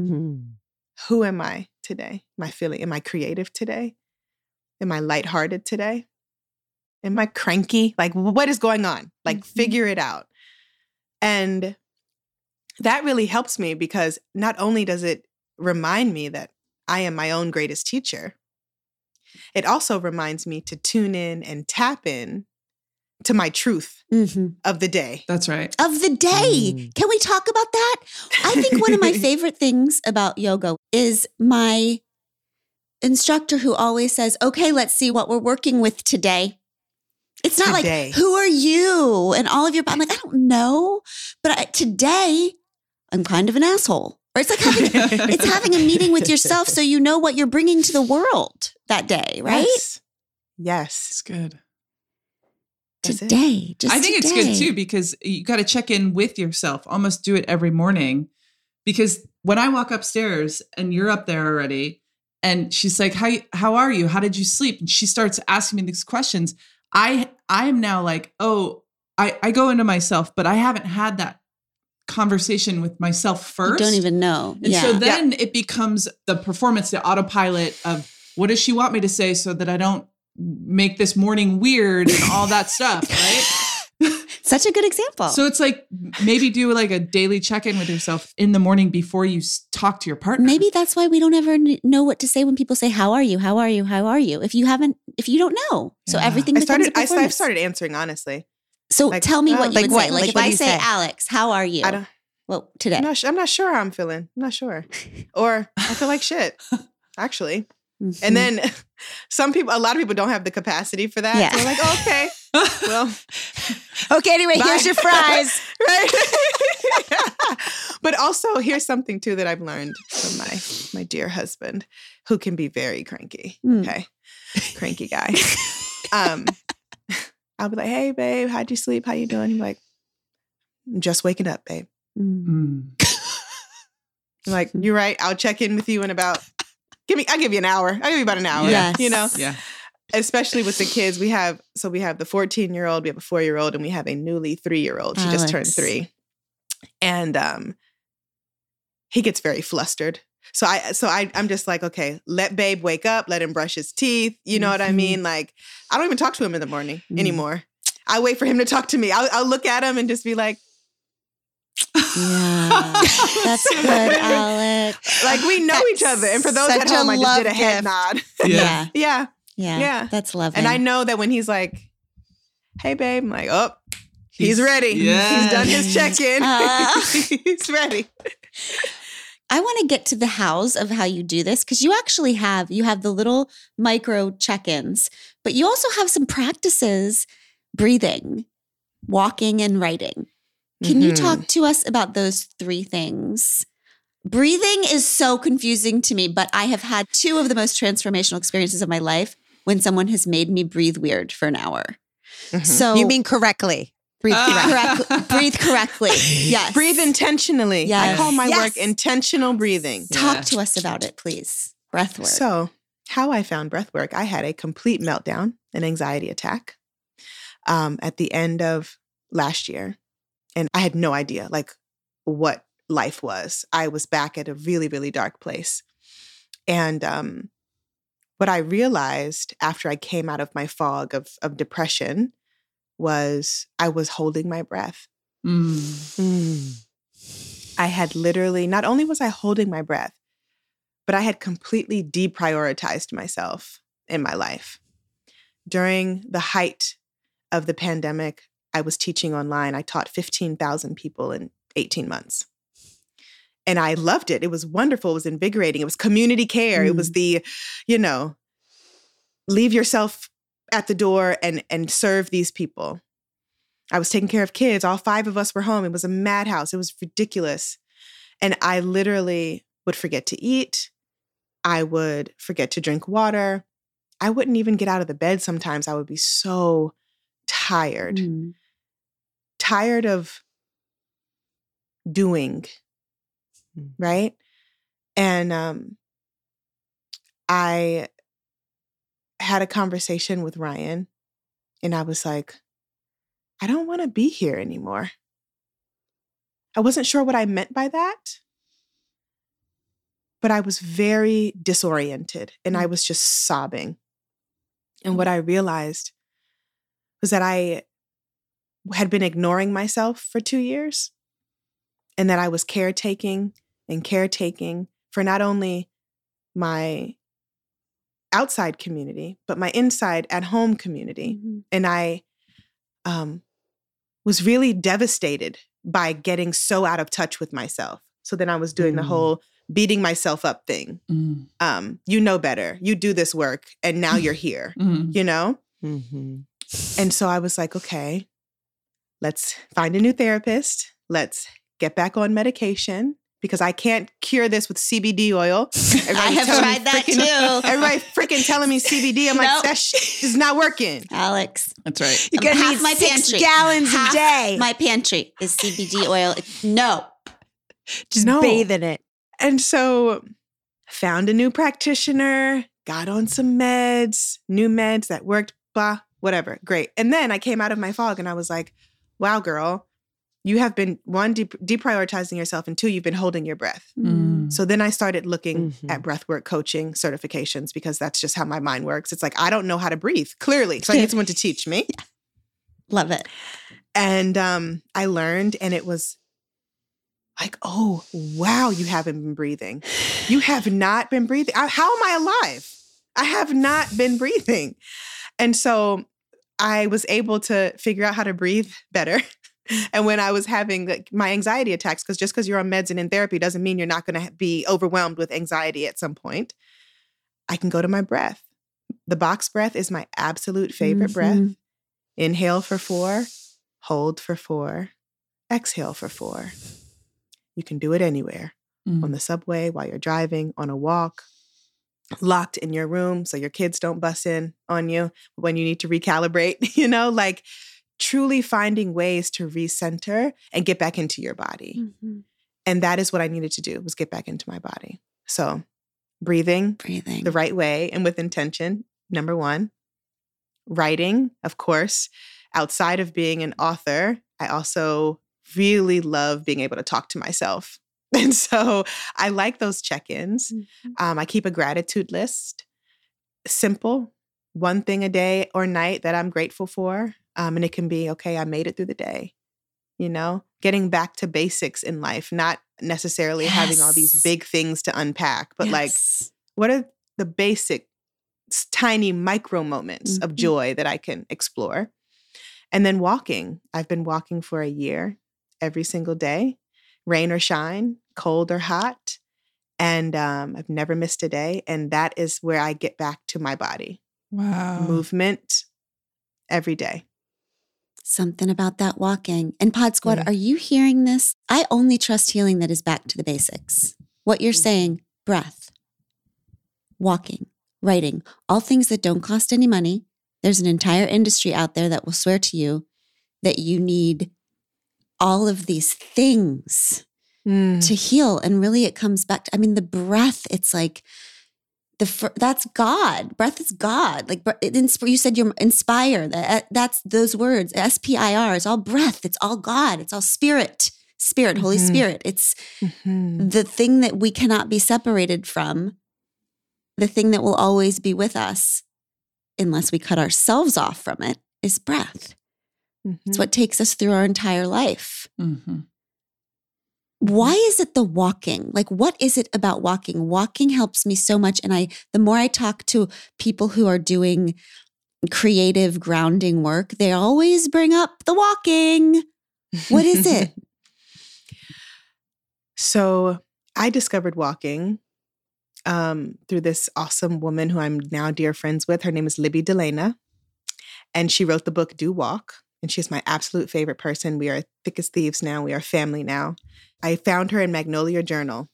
who am I today? Am I creative today? Am I lighthearted today? Am I cranky? Like, what is going on? Like, figure it out. And that really helps me because not only does it remind me that I am my own greatest teacher, it also reminds me to tune in and tap in to my truth of the day. That's right. Of the day. Can we talk about that? I think one of my favorite things about yoga is my instructor who always says, okay, let's see what we're working with today. It's not Today. like, who are you? And all of your, I'm like, I don't know. But today, I'm kind of an asshole. Or it's like having a meeting with yourself so you know what you're bringing to the world that day, right? Yes. It's good. That's it. Today. Just I think it's today. good too because you got to check in with yourself. Almost do it every morning. Because when I walk upstairs and you're up there already, and she's like, "How are you? How did you sleep?" And she starts asking me these questions. I am now like, oh, I go into myself, but I haven't had that conversation with myself first. You don't even know. And so then it becomes the performance, the autopilot of what does she want me to say so that I don't make this morning weird and all that stuff, right? Such a good example. So it's like maybe do like a daily check-in with yourself in the morning before you talk to your partner. Maybe that's why we don't ever know what to say when people say, how are you? How are you? How are you? If you don't know. So everything becomes a performance. I've started answering honestly. So Like, tell me what you would say. Like if what do I you say, say? Alex, how are you? Well, today. I'm not sure how I'm feeling. I'm not sure. Or I feel like shit, actually. Mhm. And then a lot of people don't have the capacity for that. Yeah. So they're like, oh, okay, well, Okay, anyway, here's your fries. right? But also, here's something too that I've learned from my dear husband, who can be very cranky. Okay, cranky guy. I'll be like, hey, babe, how'd you sleep? How you doing? He's like, I'm just waking up, babe. I'm like, you're right. I'll check in with you in about. I'll give you an hour. I'll give you about an hour. Yes. You know? Yeah. Especially with the kids. We have the 14-year-old, we have a 4-year-old, and we have a newly 3-year-old. She just turned 3. And he gets very flustered. So I'm just like, okay, let babe wake up, let him brush his teeth. You know what I mean? Like, I don't even talk to him in the morning anymore. I wait for him to talk to me. I'll look at him and just be like, Yeah. That's good, Alex. like, we know each other. And for those at Such a home, I just did a love head gift. nod. Yeah. Yeah. Yeah. That's lovely. And I know that when he's like, hey, babe, I'm like, oh, he's ready. Yes. He's done his check-in. He's ready. I want to get to the hows of how you do this because you actually have the little micro check-ins, but you also have some practices, breathing, walking, and writing. Can you talk to us about those 3 things? Breathing is so confusing to me, but I have had 2 of the most transformational experiences of my life when someone has made me breathe weird for an hour. So You mean correctly? Breathe correctly. breathe correctly. Yes. Breathe intentionally. Yes. I call my Yes. work intentional breathing. Talk to us about it, please. Breath work. So, how I found breath work, I had a complete meltdown, an anxiety attack, at the end of last year. And I had no idea, like, what life was. I was back at a really, really dark place. And what I realized after I came out of my fog of depression was I was holding my breath. I had literally, not only was I holding my breath, but I had completely deprioritized myself in my life. during the height of the pandemic, I was teaching online. I taught 15,000 people in 18 months. And I loved it. It was wonderful. It was invigorating. It was community care. It was the, leave yourself at the door and serve these people. I was taking care of kids. All 5 of us were home. It was a madhouse. It was ridiculous. And I literally would forget to eat. I would forget to drink water. I wouldn't even get out of the bed sometimes. I would be so tired. Tired of doing, right? And I had a conversation with Ryan, and I was like, I don't want to be here anymore. I wasn't sure what I meant by that, but I was very disoriented, and I was just sobbing. And what I realized was that I had been ignoring myself for 2 years, and that I was caretaking for not only my outside community, but my inside at home community. And I was really devastated by getting so out of touch with myself. So then I was doing the whole beating myself up thing. You know better. You do this work, and now you're here, you know? And so I was like, okay, let's find a new therapist. Let's get back on medication, because I can't cure this with CBD oil. I have tried that too. Everybody freaking telling me CBD. I'm like, that shit is not working. Alex. That's right. You gotta half need my 6 pantry. gallons a day. My pantry is CBD oil. No. Just No. bathe in it. And so found a new practitioner, got on some meds, new meds that worked, blah, whatever. Great. And then I came out of my fog and I was like, wow, girl, you have been, 1, deprioritizing yourself, and 2, you've been holding your breath. So then I started looking at breathwork coaching certifications, because that's just how my mind works. It's like, I don't know how to breathe, clearly. So I need someone to teach me. Love it. And I learned, and it was like, oh, wow, you haven't been breathing. You have not been breathing. How am I alive? I have not been breathing. And so I was able to figure out how to breathe better. And when I was having my anxiety attacks, because just because you're on meds and in therapy doesn't mean you're not going to be overwhelmed with anxiety at some point, I can go to my breath. The box breath is my absolute favorite breath. Inhale for 4, hold for 4, exhale for 4. You can do it anywhere, on the subway, while you're driving, on a walk, locked in your room so your kids don't bust in on you when you need to recalibrate, like truly finding ways to recenter and get back into your body. And that is what I needed to do, was get back into my body. So breathing the right way and with intention, number 1. Writing, of course. Outside of being an author, I also really love being able to talk to myself. And so I like those check-ins. I keep a gratitude list. Simple, 1 thing a day or night that I'm grateful for. And it can be, okay, I made it through the day. Getting back to basics in life, not necessarily having all these big things to unpack, but like, what are the basic, tiny micro moments of joy that I can explore? And then walking. I've been walking for a year, every single day, rain or shine, cold or hot. And I've never missed a day. And that is where I get back to my body. Wow. Movement every day. Something about that walking. And Pod Squad, are you hearing this? I only trust healing that is back to the basics. What you're saying, breath, walking, writing, all things that don't cost any money. There's an entire industry out there that will swear to you that you need all of these things to heal. And really it comes back to, the breath, it's like, that's God. Breath is God. Like you said, you're inspire. That's those words. SPIR. It's all breath. It's all God. It's all spirit. Holy Spirit. It's the thing that we cannot be separated from. The thing that will always be with us, unless we cut ourselves off from it, is breath. It's what takes us through our entire life. Why is it the walking? Like, what is it about walking? Walking helps me so much. And the more I talk to people who are doing creative grounding work, they always bring up the walking. What is it? So I discovered walking through this awesome woman who I'm now dear friends with. Her name is Libby Delana, and she wrote the book Do Walk, and she's my absolute favorite person. We are thick as thieves now. We are family now. I found her in Magnolia Journal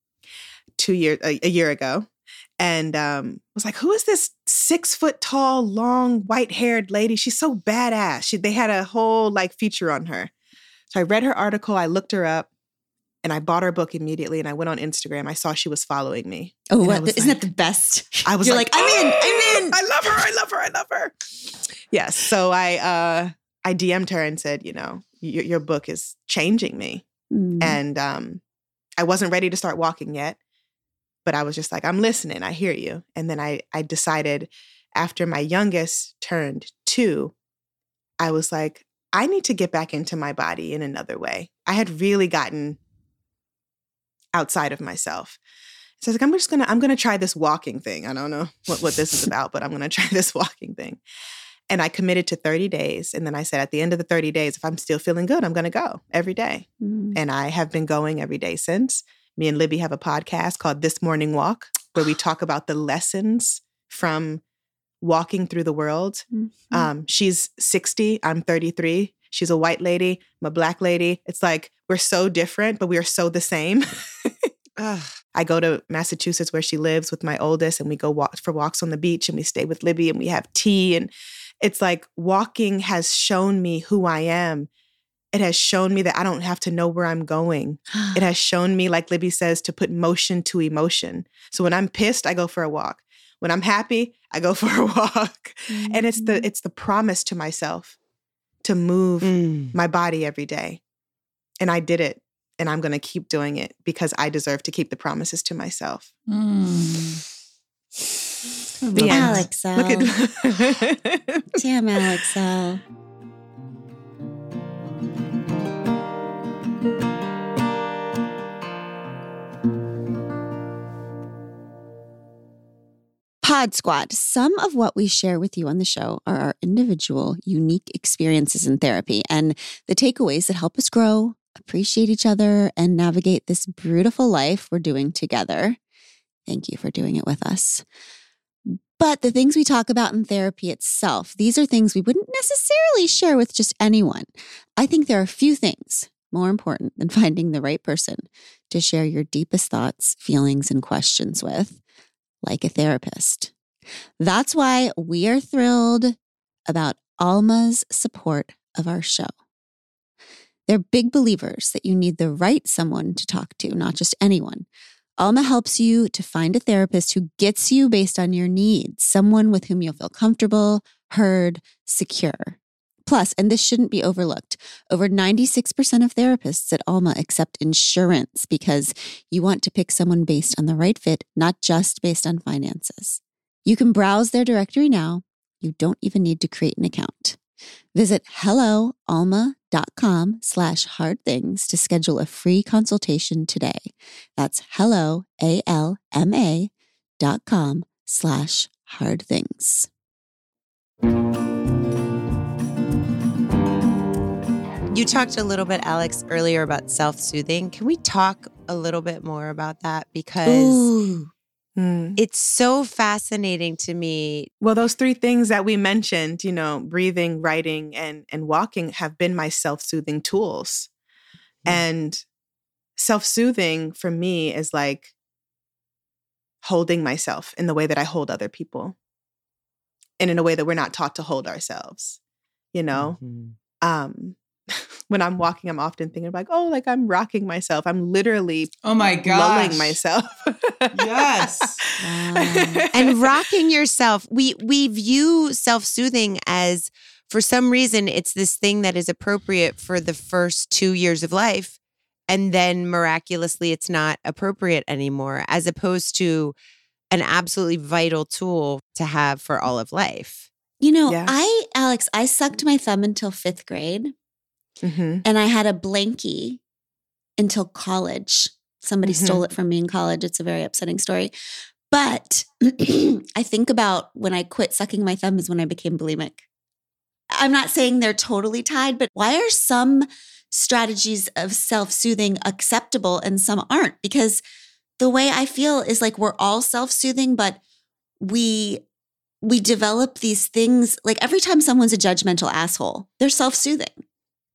a year ago, and was like, who is this 6 foot tall, long, white-haired lady? She's so badass. They had a whole feature on her. So I read her article, I looked her up, and I bought her book immediately, and I went on Instagram. I saw she was following me. Oh, isn't that the best? I was You're like, I'm in. I love her. Yes. So I DM'd her and said, your book is changing me. And I wasn't ready to start walking yet, but I was just like, I'm listening. I hear you. And then I decided after my youngest turned 2, I was like, I need to get back into my body in another way. I had really gotten outside of myself. So I was like, I'm gonna try this walking thing. I don't know what this is about, but I'm gonna try this walking thing. And I committed to 30 days. And then I said, at the end of the 30 days, if I'm still feeling good, I'm gonna go every day. And I have been going every day since. Me and Libby have a podcast called This Morning Walk, where we talk about the lessons from walking through the world. She's 60, I'm 33. She's a white lady, I'm a Black lady. It's like, we're so different, but we are so the same. I go to Massachusetts where she lives with my oldest, and we go for walks on the beach, and we stay with Libby, and we have tea. And it's like walking has shown me who I am. It has shown me that I don't have to know where I'm going. It has shown me, like Libby says, to put motion to emotion. So when I'm pissed, I go for a walk. When I'm happy, I go for a walk. And it's the promise to myself to move my body every day. And I did it. And I'm going to keep doing it because I deserve to keep the promises to myself. Alexelle. Look at Damn, Alexelle. Pod Squad. Some of what we share with you on the show are our individual, unique experiences in therapy and the takeaways that help us grow, appreciate each other, and navigate this beautiful life we're doing together. Thank you for doing it with us. But the things we talk about in therapy itself, these are things we wouldn't necessarily share with just anyone. I think there are few things more important than finding the right person to share your deepest thoughts, feelings, and questions with, like a therapist. That's why we are thrilled about Alma's support of our show. They're big believers that you need the right someone to talk to, not just anyone. Alma helps you to find a therapist who gets you based on your needs, someone with whom you'll feel comfortable, heard, secure. Plus, and this shouldn't be overlooked, over 96% of therapists at Alma accept insurance because you want to pick someone based on the right fit, not just based on finances. You can browse their directory now. You don't even need to create an account. Visit helloalma.com/hardthings to schedule a free consultation today. That's helloalma.com/hardthings. You talked a little bit, Alex, earlier about self-soothing. Can we talk a little bit more about that? Because it's so fascinating to me. Well, those 3 things that we mentioned, breathing, writing, and walking have been my self-soothing tools. And self-soothing for me is like holding myself in the way that I hold other people and in a way that we're not taught to hold ourselves, When I'm walking, I'm often thinking I'm rocking myself. I'm literally lulling myself. Yes. And rocking yourself. We view self-soothing as, for some reason, it's this thing that is appropriate for the first 2 years of life. And then miraculously, it's not appropriate anymore, as opposed to an absolutely vital tool to have for all of life. Yes. Alex, I sucked my thumb until 5th grade. And I had a blankie until college. Somebody stole it from me in college. It's a very upsetting story. But I think about when I quit sucking my thumb is when I became bulimic. I'm not saying they're totally tied, but why are some strategies of self-soothing acceptable and some aren't? Because the way I feel is like we're all self-soothing, but we develop these things. Like every time someone's a judgmental asshole, they're self-soothing.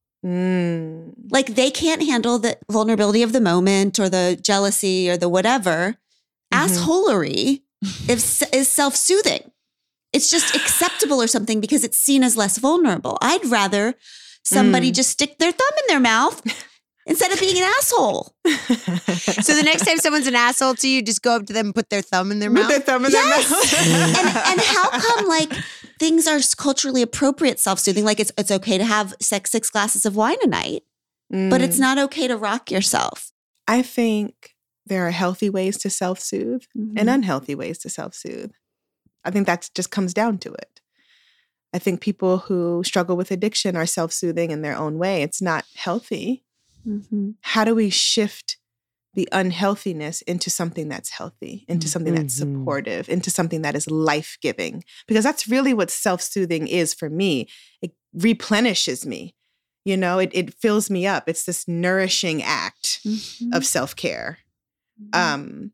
Like they can't handle the vulnerability of the moment or the jealousy or the whatever. Assholery is self-soothing. It's just acceptable or something because it's seen as less vulnerable. I'd rather somebody just stick their thumb in their mouth instead of being an asshole. So the next time someone's an asshole to you, just go up to them and put their thumb in their mouth? Put their thumb in their mouth. And how come like things are culturally appropriate self-soothing? Like it's okay to have 6 glasses of wine a night, but it's not okay to rock yourself. I think there are healthy ways to self-soothe and unhealthy ways to self-soothe. I think that just comes down to it. I think people who struggle with addiction are self-soothing in their own way. It's not healthy. How do we shift the unhealthiness into something that's healthy, into something that's supportive, into something that is life-giving? Because that's really what self-soothing is for me. It replenishes me. You know, it fills me up. It's this nourishing act of self-care. And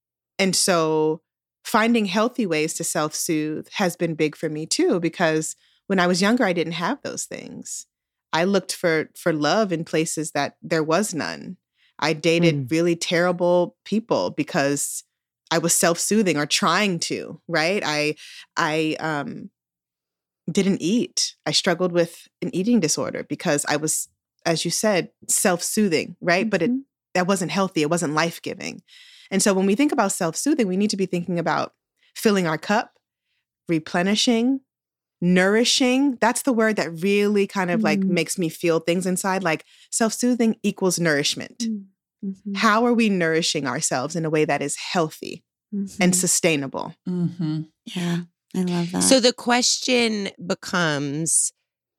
so finding healthy ways to self-soothe has been big for me too, because when I was younger, I didn't have those things. I looked for love in places that there was none. I dated really terrible people because I was self-soothing or trying to, right? I didn't eat. I struggled with an eating disorder because I was, as you said, self-soothing, right? But that wasn't healthy. It wasn't life-giving. And so when we think about self-soothing, we need to be thinking about filling our cup, replenishing, nourishing. That's the word that really kind of like makes me feel things inside. Like self-soothing equals nourishment. How are we nourishing ourselves in a way that is healthy and sustainable? Yeah, I love that. So the question becomes,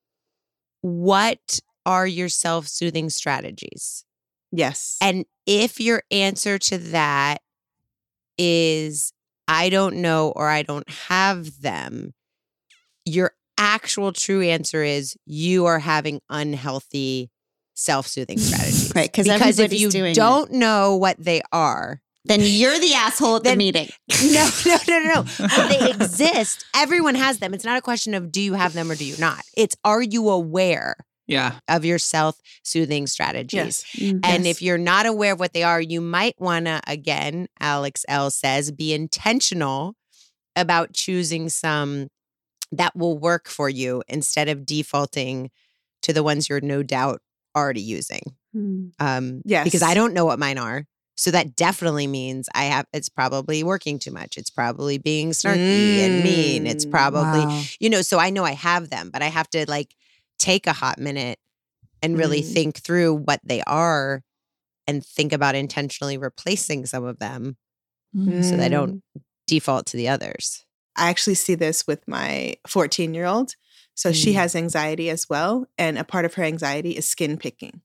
what are your self-soothing strategies? Yes. And if your answer to that is, I don't know or I don't have them, your actual true answer is you are having unhealthy self-soothing strategies. Right, because if you don't know what they are, then you're the asshole at the meeting. No. Well, they exist. Everyone has them. It's not a question of do you have them or do you not. It's are you aware of your self-soothing strategies? Yes. And if you're not aware of what they are, you might want to, again, Alex L. says, be intentional about choosing some that will work for you instead of defaulting to the ones you're no doubt already using. Yes. Because I don't know what mine are. So that definitely means it's probably working too much. It's probably being snarky and mean. It's probably, so I know I have them, but I have to like take a hot minute and really think through what they are and think about intentionally replacing some of them so that I don't default to the others. I actually see this with my 14-year-old. So she has anxiety as well. And a part of her anxiety is skin picking.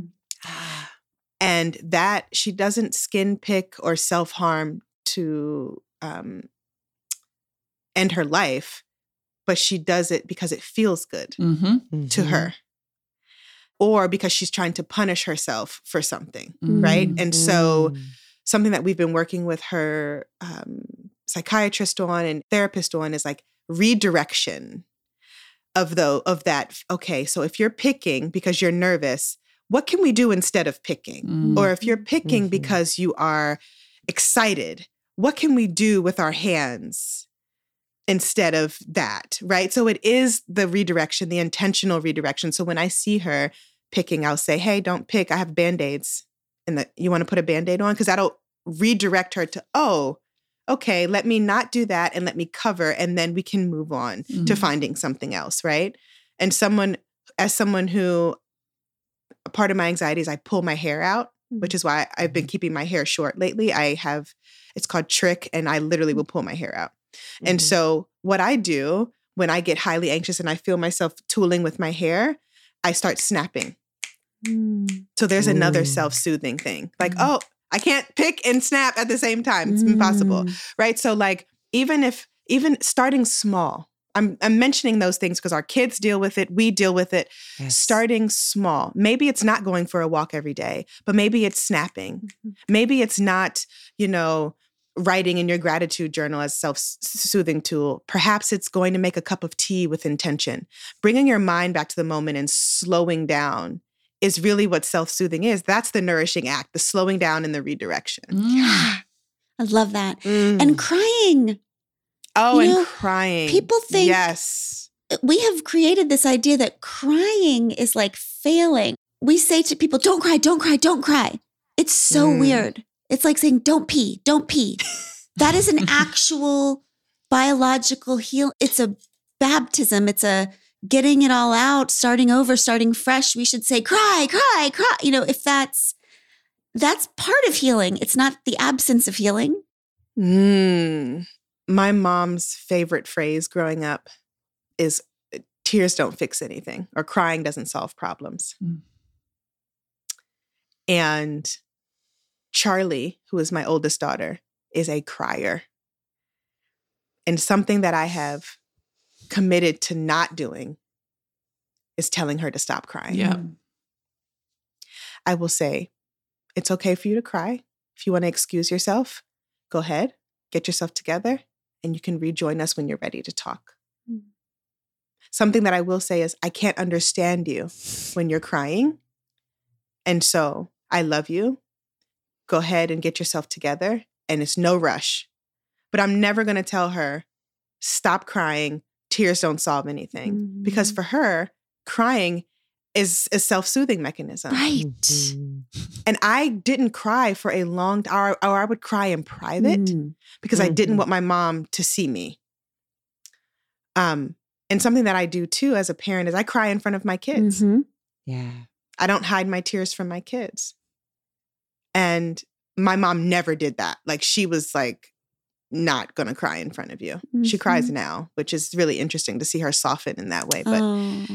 And that she doesn't skin pick or self-harm to end her life, but she does it because it feels good to her. Or because she's trying to punish herself for something, right? And so something that we've been working with her psychiatrist on and therapist on is like redirection of that. Okay, so if you're picking because you're nervous, what can we do instead of picking? Or if you're picking because you are excited, what can we do with our hands instead of that, right? So it is the redirection, the intentional redirection. So when I see her picking, I'll say, hey, don't pick. I have Band-Aids. And you want to put a Band-Aid on? Because that'll redirect her to, oh, okay, let me not do that and let me cover, and then we can move on to finding something else, right? And as someone who, a part of my anxiety is I pull my hair out, which is why I've been keeping my hair short lately. It's called Trick, and I literally will pull my hair out. And so what I do when I get highly anxious and I feel myself tooling with my hair, I start snapping. So there's another self-soothing thing. Like, oh, I can't pick and snap at the same time. It's impossible, right? So like, even starting small, I'm mentioning those things because our kids deal with it. We deal with it. Yes. Starting small. Maybe it's not going for a walk every day, but maybe it's snapping. Maybe it's not, writing in your gratitude journal as self-soothing tool. Perhaps it's going to make a cup of tea with intention. Bringing your mind back to the moment and slowing down is really what self-soothing is. That's the nourishing act, the slowing down and the redirection. Yeah. I love that. And crying. Oh, and crying. People think yes. we have created this idea that crying is like failing. We say to people, don't cry, don't cry, don't cry. It's so weird. It's like saying, don't pee, don't pee. That is an actual biological heal. It's a baptism. It's a getting it all out, starting over, starting fresh. We should say, cry, cry, cry. If that's part of healing. It's not the absence of healing. My mom's favorite phrase growing up is tears don't fix anything, or crying doesn't solve problems. And Charlie, who is my oldest daughter, is a crier. And something that I have committed to not doing is telling her to stop crying. Yeah. I will say, it's okay for you to cry. If you want to excuse yourself, go ahead, get yourself together, and you can rejoin us when you're ready to talk. Something that I will say is, I can't understand you when you're crying. And so I love you. Go ahead and get yourself together. And it's no rush. But I'm never going to tell her, stop crying. Tears don't solve anything. Because for her, crying is a self-soothing mechanism. Right. And I didn't cry for a long time, or I would cry in private because I didn't want my mom to see me. And something that I do too as a parent is I cry in front of my kids. Yeah. I don't hide my tears from my kids. And my mom never did that. Like, she was like, not going to cry in front of you. She cries now, which is really interesting to see her soften in that way. But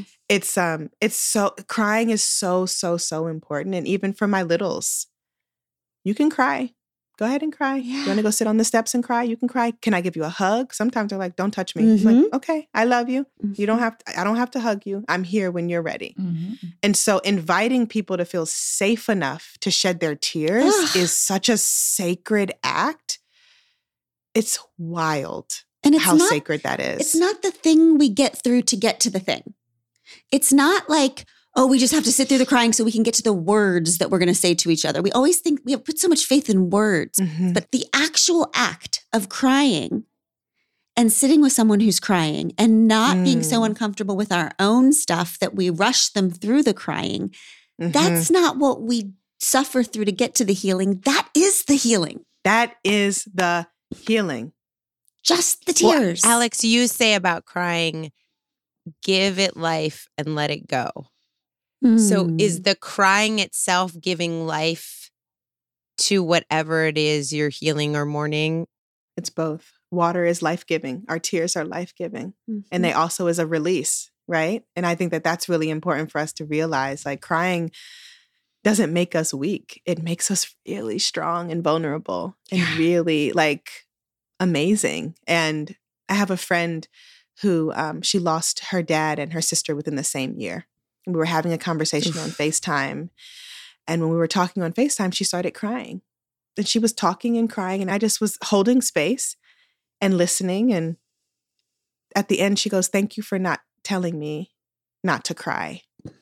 crying is so, so, so important. And even for my littles, you can cry. Go ahead and cry. Yeah. You want to go sit on the steps and cry? You can cry. Can I give you a hug? Sometimes they're like, don't touch me. I'm like, okay, I love you. You don't have to, I don't have to hug you. I'm here when you're ready. And so inviting people to feel safe enough to shed their tears is such a sacred act. It's wild and it's how not, sacred that is. It's not the thing we get through to get to the thing. It's not like, oh, we just have to sit through the crying so we can get to the words that we're going to say to each other. We always think we have put so much faith in words, but the actual act of crying and sitting with someone who's crying and not being so uncomfortable with our own stuff that we rush them through the crying, that's not what we suffer through to get to the healing. That is the healing. That is the healing. Just the tears. Well, Alex, you say about crying, give it life and let it go. So is the crying itself giving life to whatever it is you're healing or mourning? It's both. Water is life-giving. Our tears are life-giving. And they also is a release, right? And I think that that's really important for us to realize. Like, crying doesn't make us weak. It makes us really strong and vulnerable and really like amazing. And I have a friend who she lost her dad and her sister within the same year. And we were having a conversation on FaceTime. And when we were talking on FaceTime, she started crying. And she was talking and crying. And I just was holding space and listening. And at the end, she goes, thank you for not telling me not to cry.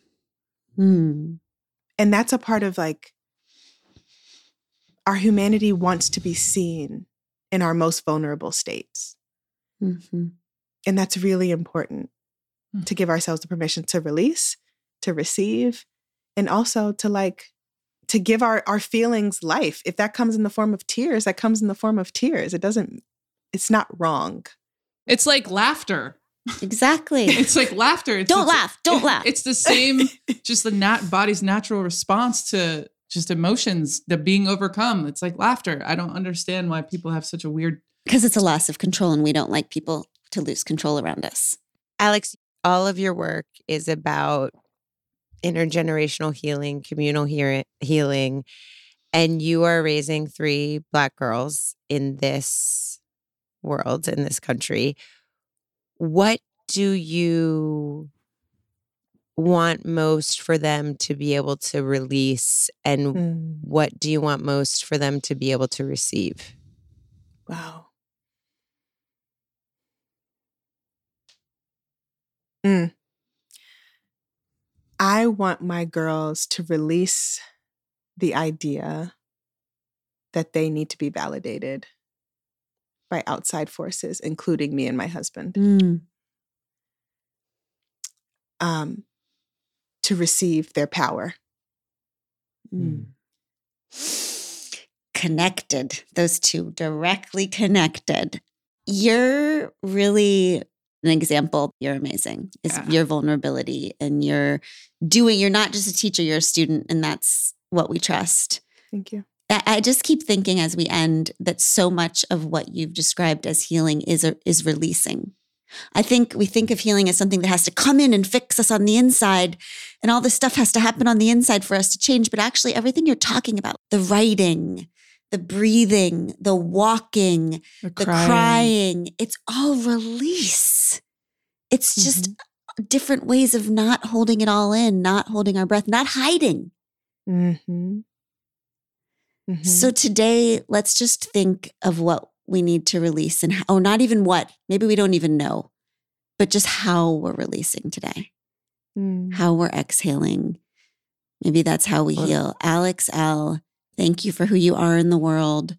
And that's a part of like, our humanity wants to be seen in our most vulnerable states. And that's really important, to give ourselves the permission to release, to receive, and also to give our feelings life. If that comes in the form of tears, that comes in the form of tears. It's not wrong. It's like laughter. Exactly. It's like laughter. Don't laugh. It's the same, just the body's natural response to just emotions, the being overcome. It's like laughter. I don't understand why people have such a weird... Because it's a loss of control and we don't like people to lose control around us. Alex, all of your work is about intergenerational healing, communal healing. and you are raising 3 Black girls in this world, in this country. What do you want most for them to be able to release, and what do you want most for them to be able to receive? Wow. I want my girls to release the idea that they need to be validated by outside forces, including me and my husband. To receive their power. Connected. Those two directly connected. You're really an example. You're amazing. Is your vulnerability, and you're not just a teacher, you're a student, and that's what we trust. Thank you. I just keep thinking as we end that so much of what you've described as healing is releasing. I think we think of healing as something that has to come in and fix us on the inside, and all this stuff has to happen on the inside for us to change. But actually, everything you're talking about, the writing, the breathing, the walking, the crying, it's all release. It's just different ways of not holding it all in, not holding our breath, not hiding. So today, let's just think of what we need to release, and or not even what, maybe we don't even know, but just how we're releasing today, how we're exhaling. Maybe that's how we heal. Alex L., thank you for who you are in the world.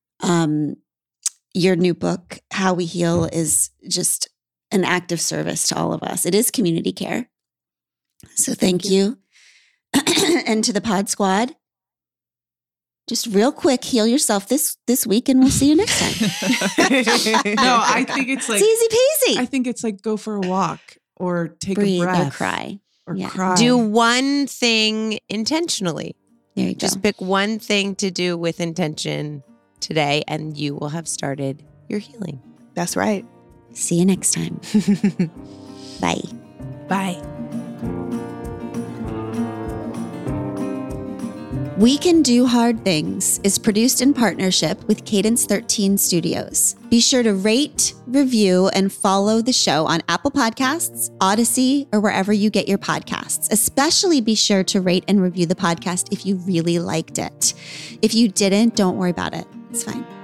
Your new book, How We Heal, is just an act of service to all of us. It is community care. So thank you. And to the Pod Squad, just real quick, heal yourself this week, and we'll see you next time. No, I think it's like, it's easy peasy. I think it's like go for a walk or take Breathe a breath or cry. or cry. Do one thing intentionally. There you Just go. pick one thing to do with intention today, and you will have started your healing. That's right. See you next time. Bye. Bye. We Can Do Hard Things is produced in partnership with Cadence 13 Studios. Be sure to rate, review, and follow the show on Apple Podcasts, Odyssey, or wherever you get your podcasts. Especially be sure to rate and review the podcast if you really liked it. If you didn't, don't worry about it. It's fine.